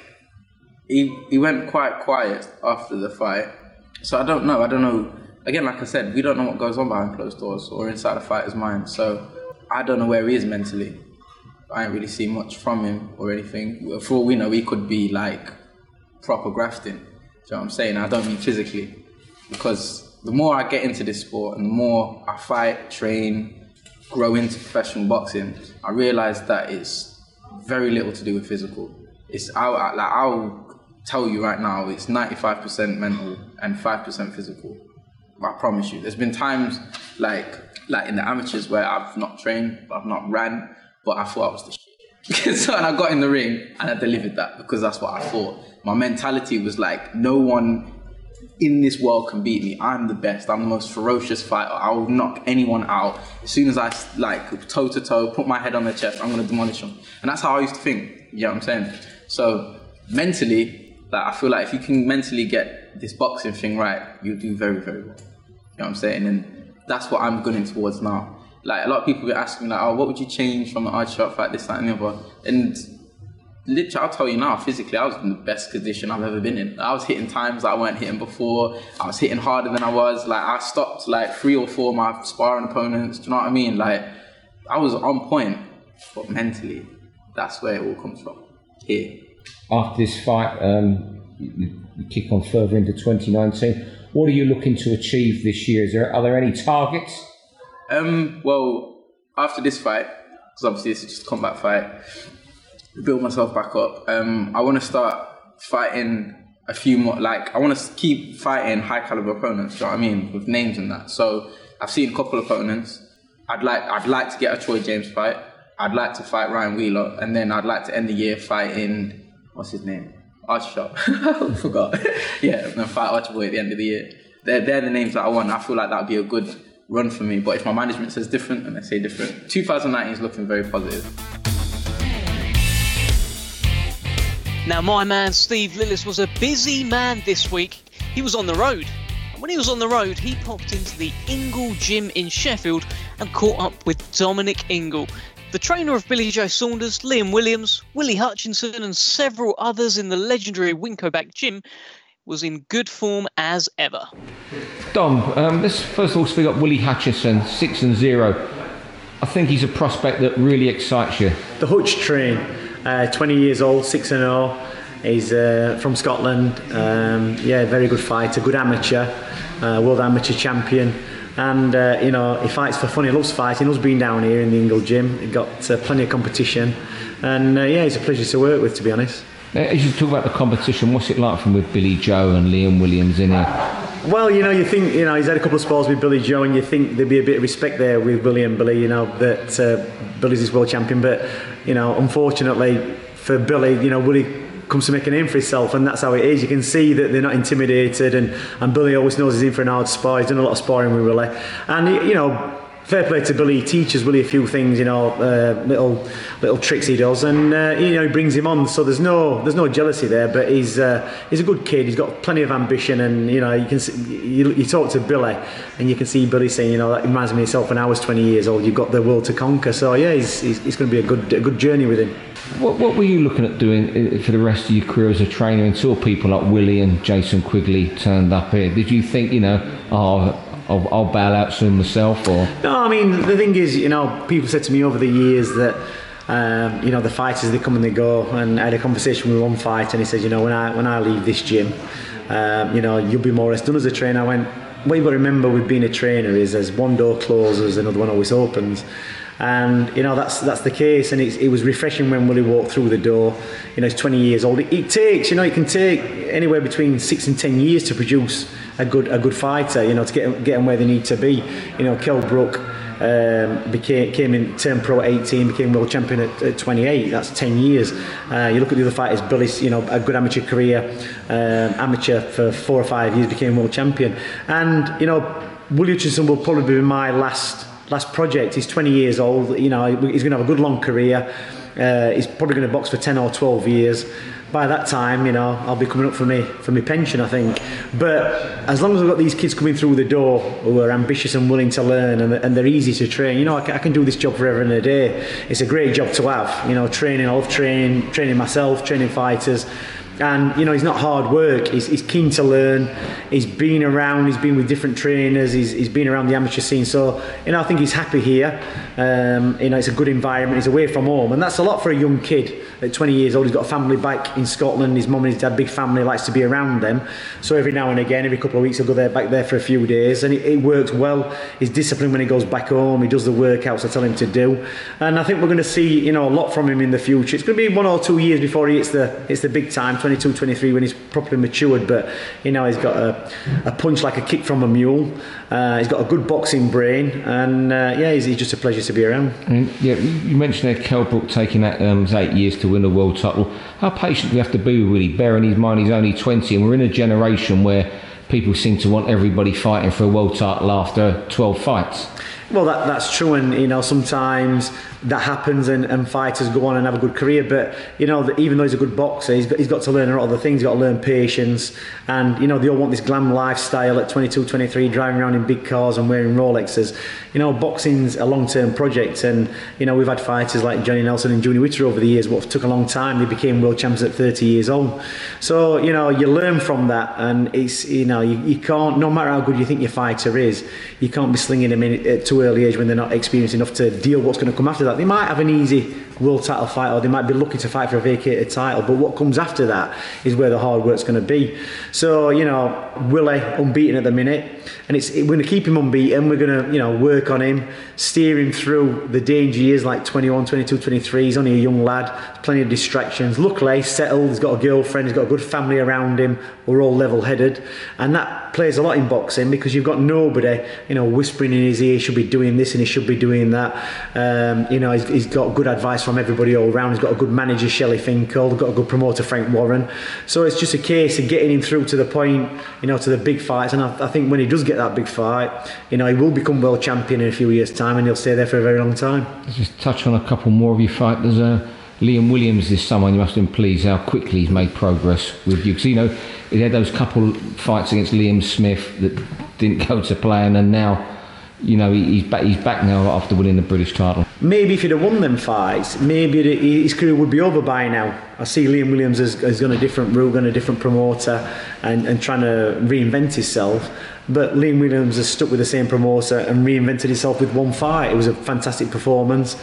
he went quite quiet after the fight. So I don't know. Again, like I said, we don't know what goes on behind closed doors or inside a fighter's mind. So I don't know where he is mentally. I ain't really seen much from him or anything. For all we know, he could be proper grafting. Do you know what I'm saying? I don't mean physically. Because the more I get into this sport and the more I fight, train, grow into professional boxing, I realise that it's very little to do with physical. I'll tell you right now, it's 95% mental and 5% physical. I promise you. There's been times like in the amateurs where I've not trained, I've not ran, but I thought I was the shit. So when I got in the ring and I delivered that, because that's what I thought. My mentality was no one in this world can beat me. I'm the best. I'm the most ferocious fighter. I will knock anyone out. As soon as I toe to toe, put my head on their chest, I'm going to demolish them. And that's how I used to think. You know what I'm saying? So mentally, I feel like if you can mentally get this boxing thing right, you'll do very, very well. You know what I'm saying? And that's what I'm gunning towards now. A lot of people get asking me, what would you change from the Archie Sharp fight, this, that, and the other? And literally, I'll tell you now, physically, I was in the best condition I've ever been in. I was hitting times that I weren't hitting before. I was hitting harder than I was. I stopped 3 or 4 of my sparring opponents. Do you know what I mean? I was on point, but mentally, that's where it all comes from. Here. After this fight, you kick on further into 2019. What are you looking to achieve this year? Are there any targets? Well, after this fight, because obviously this is just a combat fight. Build myself back up. I want to start fighting a few more, like I want to keep fighting high caliber opponents, do you know what I mean, with names and that. So I've seen a couple of opponents. I'd like to get a Troy James fight. I'd like to fight Ryan Wheeler, and then I'd like to end the year fighting, what's his name? Archshot. I forgot. Yeah, and then fight Archboy at the end of the year. They're the names that I want. I feel like that would be a good run for me. But if my management says different, and I say different, 2019 is looking very positive. Now, my man Steve Lillis was a busy man this week. He was on the road. And when he was on the road, he popped into the Ingle Gym in Sheffield and caught up with Dominic Ingle, the trainer of Billy Joe Saunders, Liam Williams, Willie Hutchinson and several others in the legendary Wincoback Gym. Was in good form as ever. Dom, let's first of all speak up Willie Hutchinson, 6-0. I think he's a prospect that really excites you. The Hutch train, 20 years old, 6-0. He's from Scotland. Very good fighter, good amateur, world amateur champion. And he fights for fun. He loves fighting. He loves being down here in the Ingle Gym. He got plenty of competition, and he's a pleasure to work with, to be honest. As you talk about the competition, what's it like from with Billy Joe and Liam Williams in here? Well, you think, he's had a couple of spells with Billy Joe, and you think there'd be a bit of respect there with Billy and Billy, that Billy's his world champion. But, unfortunately for Billy, Willie comes to make a name for himself, and that's how it is. You can see that they're not intimidated, and Billy always knows he's in for an hard spar. He's done a lot of sparring with Willie, and fair play to Billy. He teaches Willie a few things, little tricks he does, and he brings him on. So there's no jealousy there. But he's a good kid. He's got plenty of ambition, and you can see, you talk to Billy, and you can see Billy saying, that reminds me of myself when I was 20 years old. You've got the world to conquer. So yeah, he's going to be a good journey with him. What were you looking at doing for the rest of your career as a trainer until people like Willie and Jason Quigley turned up here? Did you think, I'll bail out soon myself, or? No, I mean, the thing is, people said to me over the years that, the fighters, they come and they go, and I had a conversation with one fighter, and he says, when I leave this gym, you'll be more or less done as a trainer. I went, what you've got to remember with being a trainer is as one door closes, another one always opens. And that's the case, and it was refreshing when Willie walked through the door. He's 20 years old. It takes, it can take anywhere between 6 and 10 years to produce a good fighter. To get them where they need to be. Kell Brook turned pro at 18, became world champion at 28. That's 10 years. You look at the other fighters. Billy's, a good amateur career, amateur for 4 or 5 years, became world champion. And Willie Hutchinson will probably be my last project. He's 20 years old. He's going to have a good long career. He's probably going to box for 10 or 12 years. By that time, I'll be coming up for my pension, I think. But as long as I've got these kids coming through the door who are ambitious and willing to learn, and they're easy to train, I can do this job forever and a day. It's a great job to have. Training. I love training myself, training fighters. And he's not hard work. He's keen to learn. He's been around. He's been with different trainers. He's been around the amateur scene. So I think he's happy here. It's a good environment. He's away from home, and that's a lot for a young kid at 20 years old. He's got a family back in Scotland. His mum and his dad, big family, likes to be around them. So every now and again, every couple of weeks, he'll go back there for a few days, and it works well. He's disciplined when he goes back home. He does the workouts I tell him to do, and I think we're going to see a lot from him in the future. It's going to be 1 or 2 years before he hits the big time, 22, 23, when he's properly matured. But he's got a punch like a kick from a mule. He's got a good boxing brain, and he's just a pleasure to be around. You mentioned there Kell Brook taking that 8 years to win a world title. How patient do we have to be with Willie, bearing in mind he's only 20, and we're in a generation where people seem to want everybody fighting for a world title after 12 fights? Well, that's true, and sometimes that happens, and fighters go on and have a good career. But even though he's a good boxer, he's got to learn a lot of the things. He's got to learn patience, and they all want this glam lifestyle at 22, 23, driving around in big cars and wearing Rolexes. Boxing's a long-term project, and we've had fighters like Johnny Nelson and Junior Witter over the years. What took a long time, they became world champions at 30 years old. So you learn from that, and it's you can't, no matter how good you think your fighter is, you can't be slinging him in to too early age when they're not experienced enough to deal what's going to come after that. They might have an easy world title fight, or they might be lucky to fight for a vacated title, but what comes after that is where the hard work's going to be. So, you know, Willie unbeaten at the minute, and we're going to keep him unbeaten. We're going to, you know, work on him, steer him through the danger years like 21, 22, 23. He's only a young lad, plenty of distractions. Luckily, he's settled, he's got a girlfriend, he's got a good family around him. We're all level-headed, and that plays a lot in boxing because you've got nobody, you know, whispering in his ear, he should be doing this and he should be doing that. You know, he's got good advice from everybody all around. He's got a good manager, Shelley Finkel. He's got a good promoter, Frank Warren. So it's just a case of getting him through to the point, you know, to the big fights. And I think when he does get that big fight, you know, he will become world champion in a few years' time, and he'll stay there for a very long time. Let's just touch on a couple more of your fighters. Liam Williams is someone you must have been pleased how quickly he's made progress with you, because you know he had those couple fights against Liam Smith that didn't go to plan, and now, you know, he's back now after winning the British title. Maybe if he'd have won them fights, maybe his career would be over by now. I see Liam Williams has gone a different route, gone a different promoter, and trying to reinvent himself. But Liam Williams has stuck with the same promoter and reinvented himself with one fight. It was a fantastic performance.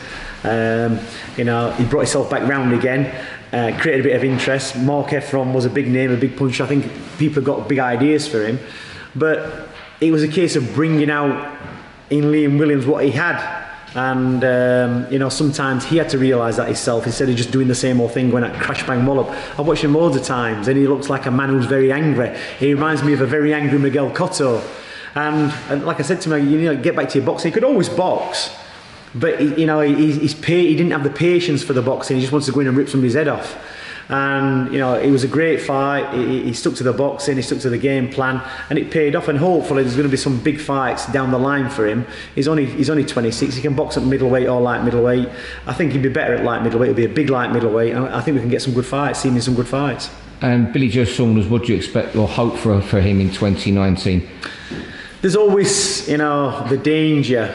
You know, he brought himself back round again. Created a bit of interest. Mark Efron was a big name, a big puncher. I think people have got big ideas for him. But it was a case of bringing out in Liam Williams what he had. And you know, sometimes he had to realise that himself instead of just doing the same old thing, going at crash bang wallop. I've watched him loads of times and he looks like a man who's very angry. He reminds me of a very angry Miguel Cotto. And like I said to him, you know, get back to your boxing. He could always box, but you know, he didn't have the patience for the boxing. He just wants to go in and rip somebody's head off. And you know, it was a great fight. He stuck to the boxing, he stuck to the game plan, and it paid off. And hopefully there's going to be some big fights down the line for him. He's only 26. He can box at middleweight or light middleweight. I think he'd be better at light middleweight. It'll be a big light middleweight, and I think we can get some good fights. See him in some good fights. And Billy Joe Saunders, what do you expect or hope for him in 2019? There's always, you know, the danger.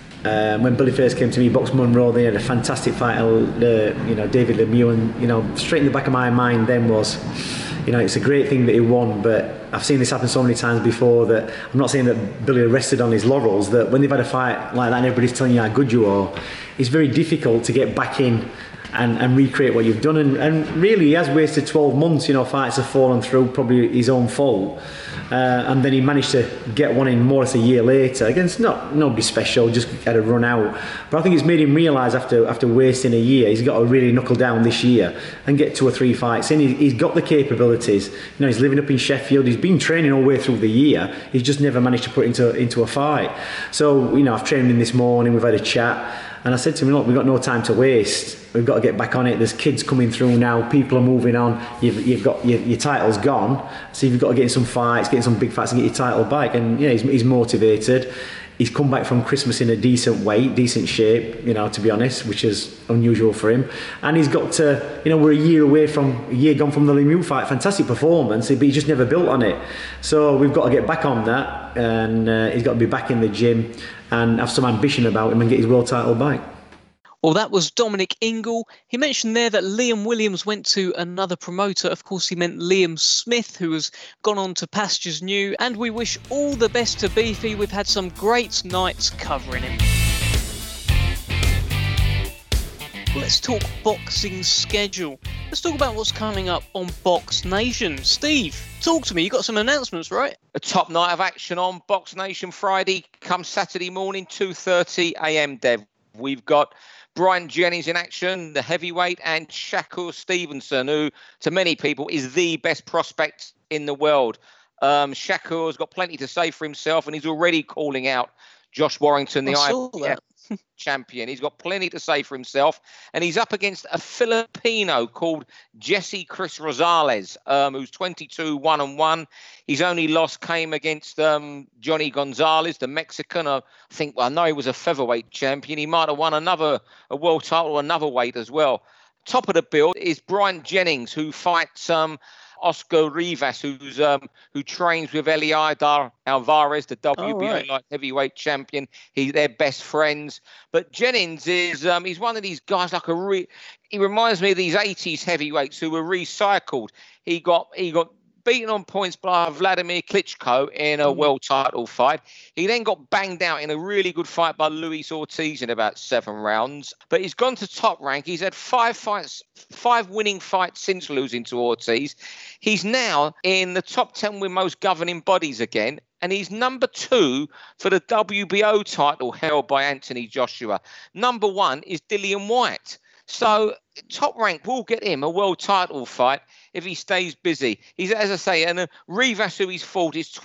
When Billy first came to me, boxed Monroe, they had a fantastic fight, you know, David Lemieux, and you know, straight in the back of my mind then was, you know, it's a great thing that he won, but I've seen this happen so many times before that I'm not saying that Billy rested on his laurels, that when they've had a fight like that and everybody's telling you how good you are, it's very difficult to get back in and recreate what you've done, and really he has wasted 12 months. You know, fights have fallen through, probably his own fault, and then he managed to get one in more or less a year later against nobody special, just had a run out. But I think it's made him realise after wasting a year, he's got to really knuckle down this year and get 2 or 3 fights in. He's got the capabilities. You know, he's living up in Sheffield, he's been training all the way through the year, he's just never managed to put it into a fight. So, you know, I've trained him this morning, we've had a chat, and I said to him, look, we've got no time to waste. We've got to get back on it. There's kids coming through now. People are moving on. You've got your title's gone. So you've got to get in some fights, get in some big fights, and get your title back. And yeah, he's motivated. He's come back from Christmas in a decent weight, decent shape. You know, to be honest, which is unusual for him. And he's got to, you know, we're a year gone from the Lemieux fight. Fantastic performance, but he just never built on it. So we've got to get back on that, and he's got to be back in the gym and have some ambition about him and get his world title back. Well, that was Dominic Ingle. He mentioned there that Liam Williams went to another promoter. Of course, he meant Liam Smith, who has gone on to pastures new. And we wish all the best to Beefy. We've had some great nights covering him. Let's talk boxing schedule. Let's talk about what's coming up on Box Nation. Steve, talk to me. You got some announcements, right? A top night of action on Box Nation Friday. Come Saturday morning, 2:30 a.m. Dev. We've got Brian Jennings in action, the heavyweight, and Shakur Stevenson, who to many people is the best prospect in the world. Shakur's got plenty to say for himself, and he's already calling out Josh Warrington, the IBF champion. He's got plenty to say for himself, and he's up against a Filipino called Jesse Chris Rosales, who's 22, 1-1. His only loss came against Johnny Gonzalez, the Mexican. I know he was a featherweight champion. He might have won a world title, another weight as well. Top of the bill is Brian Jennings, who fights Oscar Rivas, who trains with Eliadar Alvarez, the WBO light heavyweight champion. They're best friends. But Jennings is he's one of these guys he reminds me of these 80s heavyweights who were recycled. He got beaten on points by Vladimir Klitschko in a world title fight. He then got banged out in a really good fight by Luis Ortiz in about 7 rounds. But he's gone to Top Rank. He's had 5 winning fights since losing to Ortiz. He's now in the top 10 with most governing bodies again. And he's number 2 for the WBO title held by Anthony Joshua. Number 1 is Dillian Whyte. So Top Rank will get him a world title fight if he stays busy. He's, as I say, and Rivas, who he's fought, is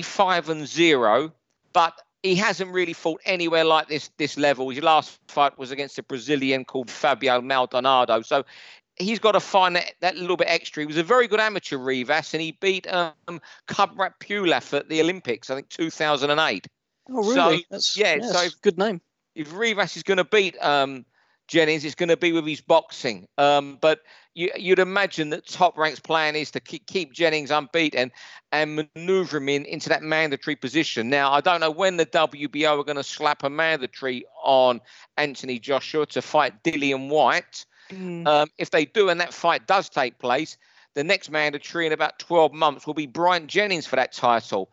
25-0, but he hasn't really fought anywhere like this level. His last fight was against a Brazilian called Fabio Maldonado. So he's got to find that little bit extra. He was a very good amateur, Rivas, and he beat Kubrat Pulev at the Olympics, I think 2008. Oh, really? So, that's a good name. If Rivas is going to beat Jennings, it's going to be with his boxing. But you'd imagine that Top Rank's plan is to keep Jennings unbeaten and manoeuvre him into that mandatory position. Now, I don't know when the WBO are going to slap a mandatory on Anthony Joshua to fight Dillian Whyte. If they do and that fight does take place, the next mandatory in about 12 months will be Bryant Jennings for that title.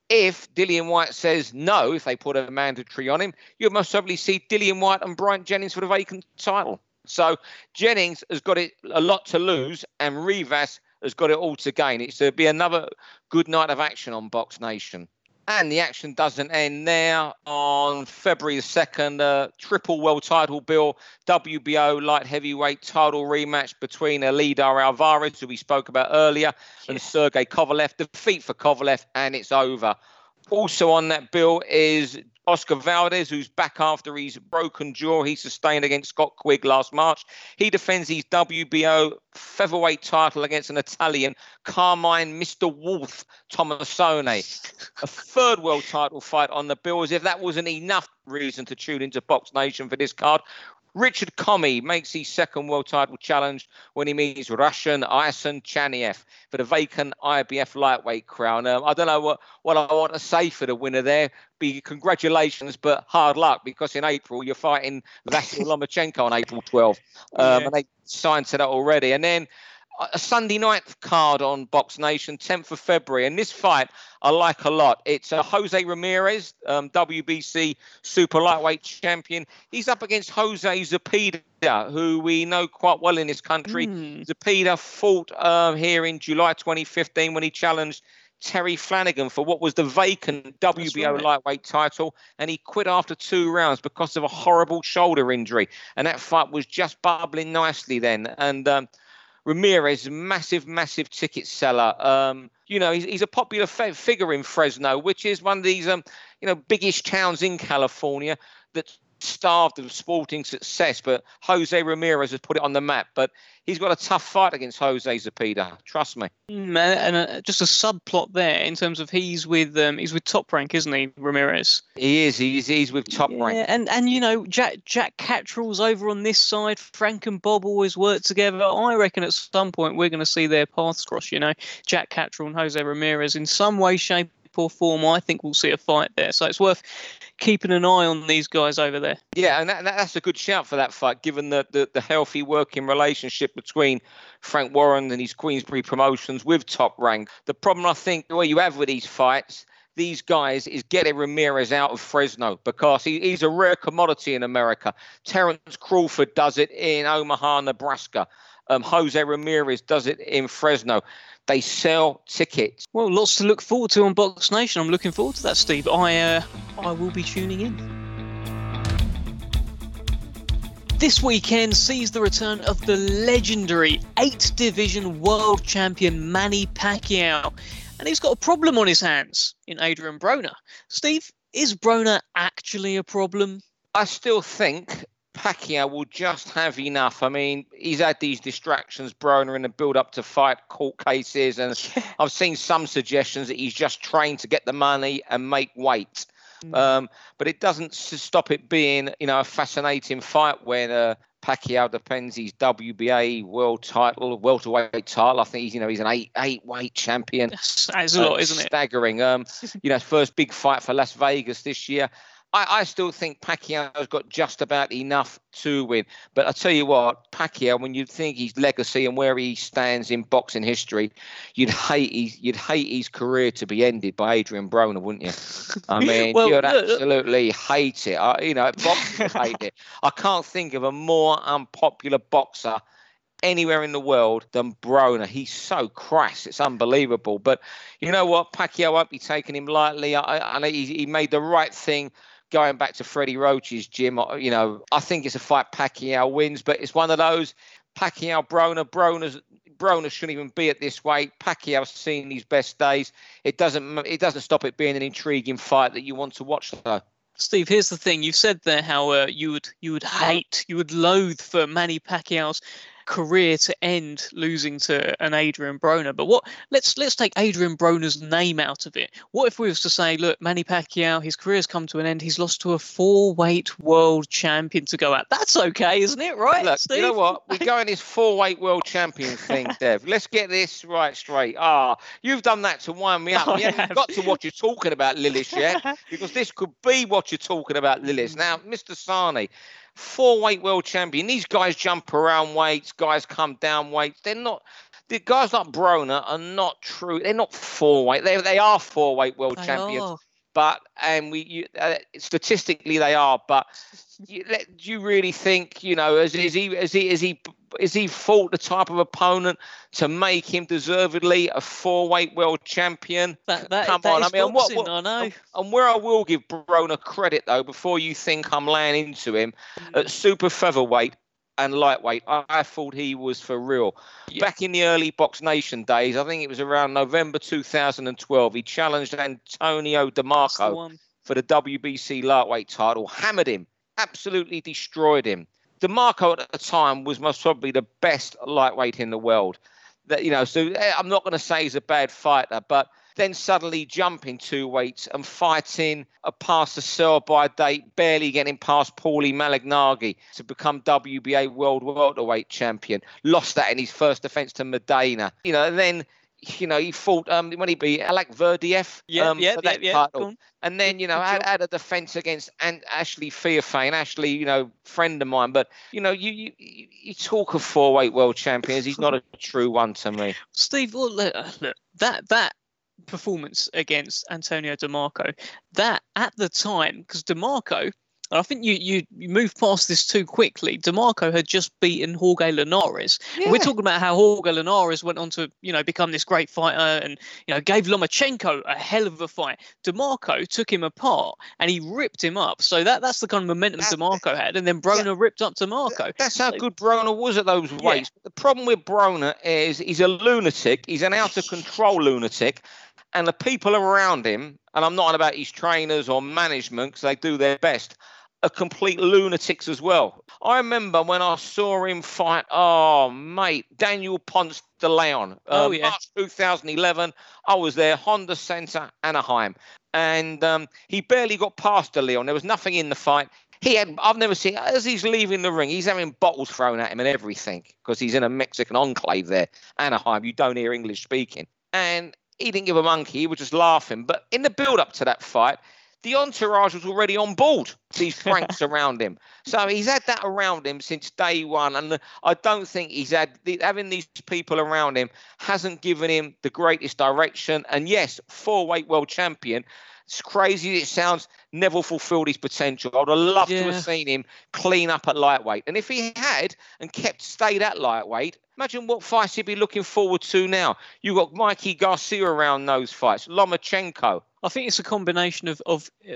If Dillian Whyte says no, if they put a mandatory on him, you'll most probably see Dillian Whyte and Bryant Jennings for the vacant title. So Jennings has got a lot to lose, and Rivas has got it all to gain. It's to be another good night of action on Box Nation. And the action doesn't end there. On February the 2nd, triple world title bill, WBO light heavyweight title rematch between Eleider Alvarez, who we spoke about earlier, and Sergey Kovalev. Defeat for Kovalev, and it's over. Also on that bill is Oscar Valdez, who's back after his broken jaw he sustained against Scott Quigg last March. He defends his WBO featherweight title against an Italian, Carmine Mr. Wolf Tomasone. A 3rd world title fight on the bill, as if that wasn't enough reason to tune into Box Nation for this card. Richard Comey makes his 2nd world title challenge when he meets Russian Aysan Chaniev for the vacant IBF lightweight crown. I don't know what I want to say for the winner there. Congratulations, but hard luck, because in April you're fighting Vasyl Lomachenko on April 12th. And they signed to that already. And then a Sunday night card on Box Nation, 10th of February. And this fight I like a lot. It's Jose Ramirez, WBC super lightweight champion. He's up against Jose Zepeda, who we know quite well in this country. Zepeda fought here in July 2015 when he challenged Terry Flanagan for what was the vacant WBO lightweight title, and he quit after 2 rounds because of a horrible shoulder injury. And that fight was just bubbling nicely then. And Ramirez, massive ticket seller. He's a popular figure in Fresno, which is one of these, biggish towns in California that's starved of sporting success. But Jose Ramirez has put it on the map. But he's got a tough fight against Jose Zepeda. Trust me. And just a subplot there in terms of he's with Top Rank, isn't he, Ramirez? He is. He's with Top Rank. And Jack Cattrall's over on this side. Frank and Bob always work together. I reckon at some point we're going to see their paths cross. Jack Cattrall and Jose Ramirez in some way, shape or form. I think we'll see a fight there. So it's worth keeping an eye on these guys over there. Yeah, and that's a good shout for that fight, given the healthy working relationship between Frank Warren and his Queensbury Promotions with Top Rank. The problem, I think, what you have with these fights, these guys, is getting Ramirez out of Fresno, because he's a rare commodity in America. Terence Crawford does it in Omaha, Nebraska. Jose Ramirez does it in Fresno. They sell tickets. Well, lots to look forward to on Box Nation. I'm looking forward to that, Steve. I will be tuning in. This weekend sees the return of the legendary 8th Division World Champion Manny Pacquiao. And he's got a problem on his hands in Adrian Broner. Steve, is Broner actually a problem? I still think Pacquiao will just have enough. I mean, he's had these distractions, Broner, in the build-up to fight, court cases, and I've seen some suggestions that he's just trained to get the money and make weight. But it doesn't stop it being, a fascinating fight when Pacquiao defends his WBA world title, welterweight title. I think he's an eight weight champion. That's a lot, isn't it? Staggering. First big fight for Las Vegas this year. I still think Pacquiao's got just about enough to win. But I tell you what, Pacquiao, when you think his legacy and where he stands in boxing history, you'd hate his career to be ended by Adrian Broner, wouldn't you? I mean, Well, you'd absolutely hate it. Boxers would hate it. I can't think of a more unpopular boxer anywhere in the world than Broner. He's so crass, it's unbelievable. But you know what, Pacquiao won't be taking him lightly. He made the right thing going back to Freddie Roach's gym. I think it's a fight Pacquiao wins, but it's one of those Pacquiao Broner shouldn't even be at this weight. Pacquiao's seen his best days. It doesn't stop it being an intriguing fight that you want to watch though. Steve, here's the thing. You said there how you would loathe for Manny Pacquiao's career to end losing to an Adrian Broner. But let's take Adrian Broner's name out of it. What if we was to say, look, Manny Pacquiao, his career's come to an end. He's lost to a 4-weight world champion to go out. That's okay, isn't it? Right, look, Steve? You know what? We're going this 4-weight world champion thing, Dev. Let's get this right straight. You've done that to wind me up. You haven't got to what you're talking about, Lillis, yet, because this could be what you're talking about, Lillis. Now, Mr. Sani, 4-weight world champion. These guys jump around weights. Guys come down weights. They're not. The guys like Broner are not true. They're not 4-weight. They are 4-weight world champions. Are. But statistically they are. But do you really think is he fought the type of opponent to make him deservedly a 4-weight world champion? Come on, boxing, I know. And where I will give Broner credit though, before you think I'm laying into him, at super featherweight and lightweight, I thought he was for real. Yeah. Back in the early Box Nation days, I think it was around November 2012, he challenged Antonio DeMarco for the WBC lightweight title, hammered him, absolutely destroyed him. DeMarco at the time was most probably the best lightweight in the world. So I'm not going to say he's a bad fighter, but then suddenly jumping 2 weights and fighting past the sell-by date, barely getting past Paulie Malignaggi to become WBA world welterweight champion. Lost that in his first defence to Medina. And then he fought when he beat Alec Verdiev for that title. And then, had a defence against Ashley Fearfane. Ashley, friend of mine. But, you talk of 4-weight world champions. He's not a true one to me. Steve, look, that performance against Antonio DeMarco, that at the time, because DeMarco, and I think you moved past this too quickly. DeMarco had just beaten Jorge Linares. Yeah. We're talking about how Jorge Linares went on to, become this great fighter and, gave Lomachenko a hell of a fight. DeMarco took him apart and he ripped him up. So that's the kind of momentum DeMarco had. And then Broner ripped up DeMarco. That's how good Broner was at those weights. Yeah. The problem with Broner is he's a lunatic. He's an out-of-control lunatic. And the people around him, and I'm not on about his trainers or management because they do their best, are complete lunatics as well. I remember when I saw him fight, Daniel Ponce de Leon. March 2011, I was there, Honda Center, Anaheim. And he barely got past de Leon. There was nothing in the fight. I've never seen, as he's leaving the ring, he's having bottles thrown at him and everything because he's in a Mexican enclave there, Anaheim. You don't hear English speaking. And he didn't give a monkey. He was just laughing. But in the build-up to that fight, the entourage was already on board, these pranks around him. So he's had that around him since day one. And I don't think having these people around him hasn't given him the greatest direction. And yes, 4-weight world champion. It's crazy as it sounds, never fulfilled his potential. I would have loved to have seen him clean up at lightweight. And if he had and stayed at lightweight, imagine what fights he'd be looking forward to now. You've got Mikey Garcia around those fights, Lomachenko. I think it's a combination of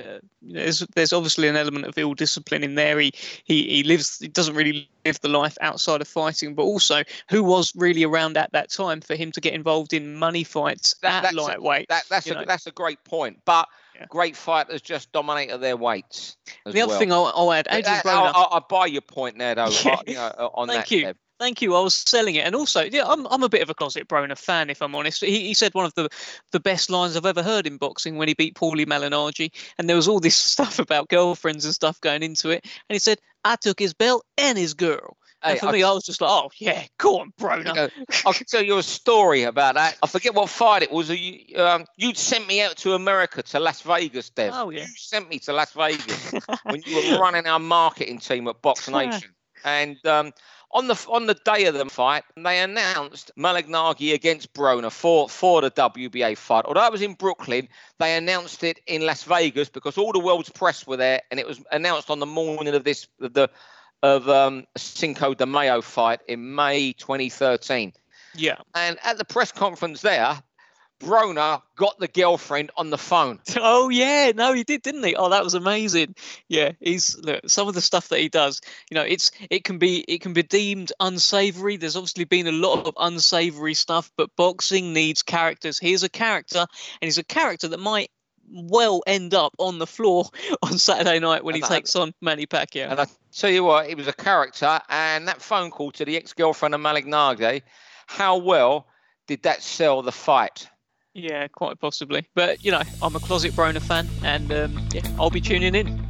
there's obviously an element of ill discipline in there. He doesn't really live the life outside of fighting, but also who was really around at that time for him to get involved in money fights at lightweight. That's a great point, but great fighters just dominated their weights. The other thing I'll add, Adrian Broner. I buy your point there, though. On Thank you. Deb. Thank you. I was selling it. And also, I'm a bit of a closet Broner fan, if I'm honest. He said one of the best lines I've ever heard in boxing when he beat Paulie Malignaggi. And there was all this stuff about girlfriends and stuff going into it. And he said, I took his belt and his girl. And for me, I was just like, oh, yeah, go on, Broner. I can tell you a story about that. I forget what fight it was. You'd sent me out to America, to Las Vegas, Dev. Oh, yeah. You sent me to Las Vegas when you were running our marketing team at Box Nation. And on the day of the fight, they announced Malignaggi against Broner for the WBA fight. Although I was in Brooklyn, they announced it in Las Vegas because all the world's press were there, and it was announced on the morning of Cinco de Mayo fight in May 2013. Yeah. And at the press conference there, Broner got the girlfriend on the phone. Oh yeah, no, he did, didn't he? Oh, that was amazing. Yeah, some of the stuff that he does. It can be deemed unsavory. There's obviously been a lot of unsavory stuff, but boxing needs characters. Here's a character, and he's a character that might well end up on the floor on Saturday night when he takes on Manny Pacquiao. And I tell you what, he was a character, and that phone call to the ex-girlfriend of Malignaggi, how well did that sell the fight? Yeah, quite possibly. But, I'm a closet Broner fan, and I'll be tuning in.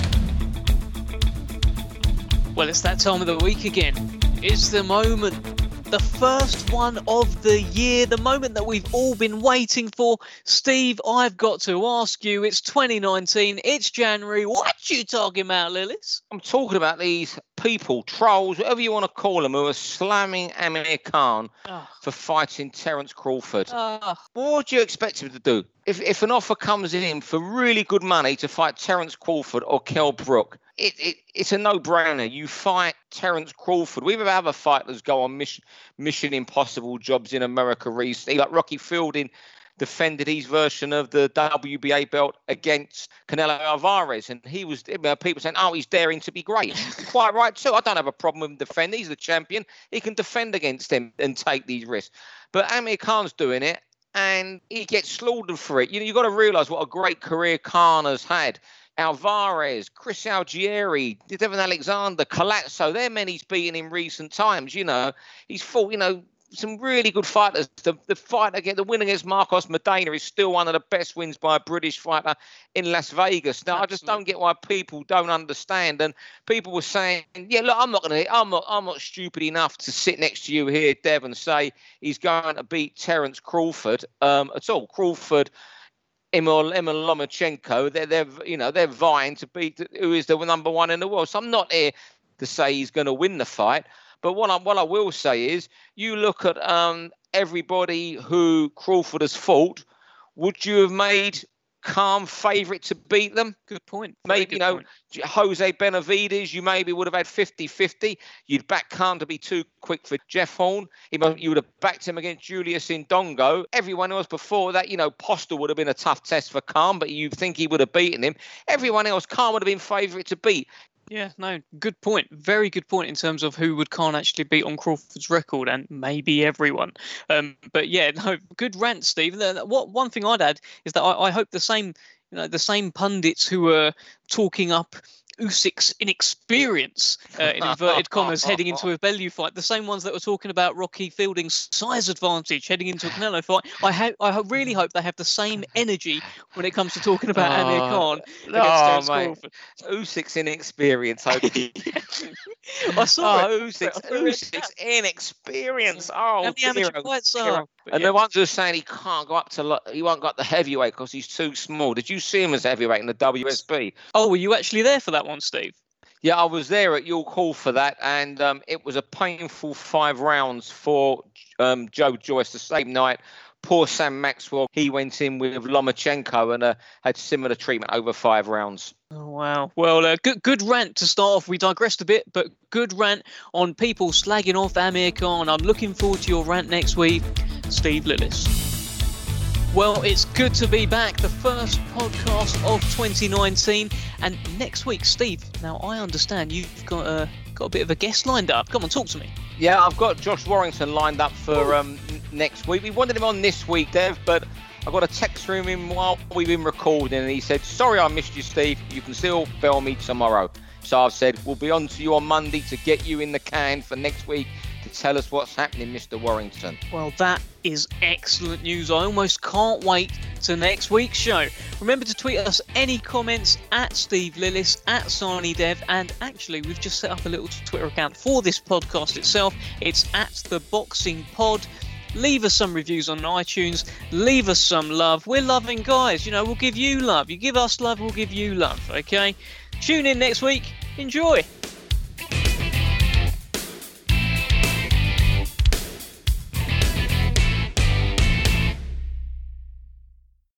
Well, it's that time of the week again. It's the moment. The first one of the year, the moment that we've all been waiting for. Steve, I've got to ask you, it's 2019, it's January. What you talking about, Lillis? I'm talking about these people, trolls, whatever you want to call them, who are slamming Amir Khan for fighting Terence Crawford. What do you expect him to do? If an offer comes in for really good money to fight Terence Crawford or Kell Brook, it's a no-brainer. You fight Terence Crawford. We've had other fighters go on Mission Impossible jobs in America recently, like Rocky Fielding defended his version of the WBA belt against Canelo Alvarez, and he was people saying, "Oh, he's daring to be great." Quite right too. I don't have a problem with him defending. He's the champion. He can defend against him and take these risks. But Amir Khan's doing it, and he gets slaughtered for it. You've got to realise what a great career Khan has had. Alvarez, Chris Algieri, Devin Alexander, Collazo, they're men he's beaten in recent times. He's fought, some really good fighters. The win against Marcos Medina is still one of the best wins by a British fighter in Las Vegas. Now, I just don't get why people don't understand. And people were saying, "Yeah, look, I'm not stupid enough to sit next to you here, Dev, and say he's going to beat Terence Crawford at all." Crawford, Emil Lomachenko, they're vying to beat who is the number one in the world. So I'm not here to say he's going to win the fight. But what I will say is, you look at everybody who Crawford has fought. Would you have made Khan favourite to beat them? Good point. Maybe, Jose Benavides, you maybe would have had 50-50. You'd back Khan to be too quick for Jeff Horn. You would have backed him against Julius Indongo. Everyone else before that, Postel would have been a tough test for Khan, but you think he would have beaten him. Everyone else, Khan would have been favourite to beat. Yeah, no, good point. Very good point in terms of who would Khan actually beat on Crawford's record, and maybe everyone. But yeah, no, good rant, Steve. One thing I'd add is that I hope the same pundits who are talking up Usyk's inexperience, in inverted commas, heading into a Bellew fight, the same ones that were talking about Rocky Fielding's size advantage heading into a Canelo fight, I really hope they have the same energy when it comes to talking about Amir Khan against Terence Crawford. Usyk's inexperience. I saw Usyk's inexperience. And the amateur fights are. And the ones who are saying he won't got the heavyweight because he's too small. Did you see him as heavyweight in the WSB? Oh, were you actually there for that one, Steve? Yeah, I was there at York Hall for that, and it was a painful 5 rounds for Joe Joyce the same night. Poor Sam Maxwell, he went in with Lomachenko and had similar treatment over 5 rounds. Oh, wow. Well, good rant to start off. We digressed a bit, but good rant on people slagging off Amir Khan. I'm looking forward to your rant next week, Steve Lillis. Well, it's good to be back, the first podcast of 2019. And next week, Steve, now I understand you've got a bit of a guest lined up. Come on, talk to me. Yeah, I've got Josh Warrington lined up for next week. We wanted him on this week, Dev, but I got a text from him while we've been recording, and he said, "Sorry I missed you, Steve. You can still bell me tomorrow." So I've said, we'll be on to you on Monday to get you in the can for next week to tell us what's happening, Mr. Warrington. Well, that is excellent news. I almost can't wait to next week's show. Remember to tweet us any comments at Steve Lillis, at SarniDev, and actually we've just set up a little Twitter account for this podcast itself. It's at The Boxing Pod. Leave us some reviews on iTunes. Leave us some love. We're loving guys. We'll give you love. You give us love, we'll give you love. Okay? Tune in next week. Enjoy.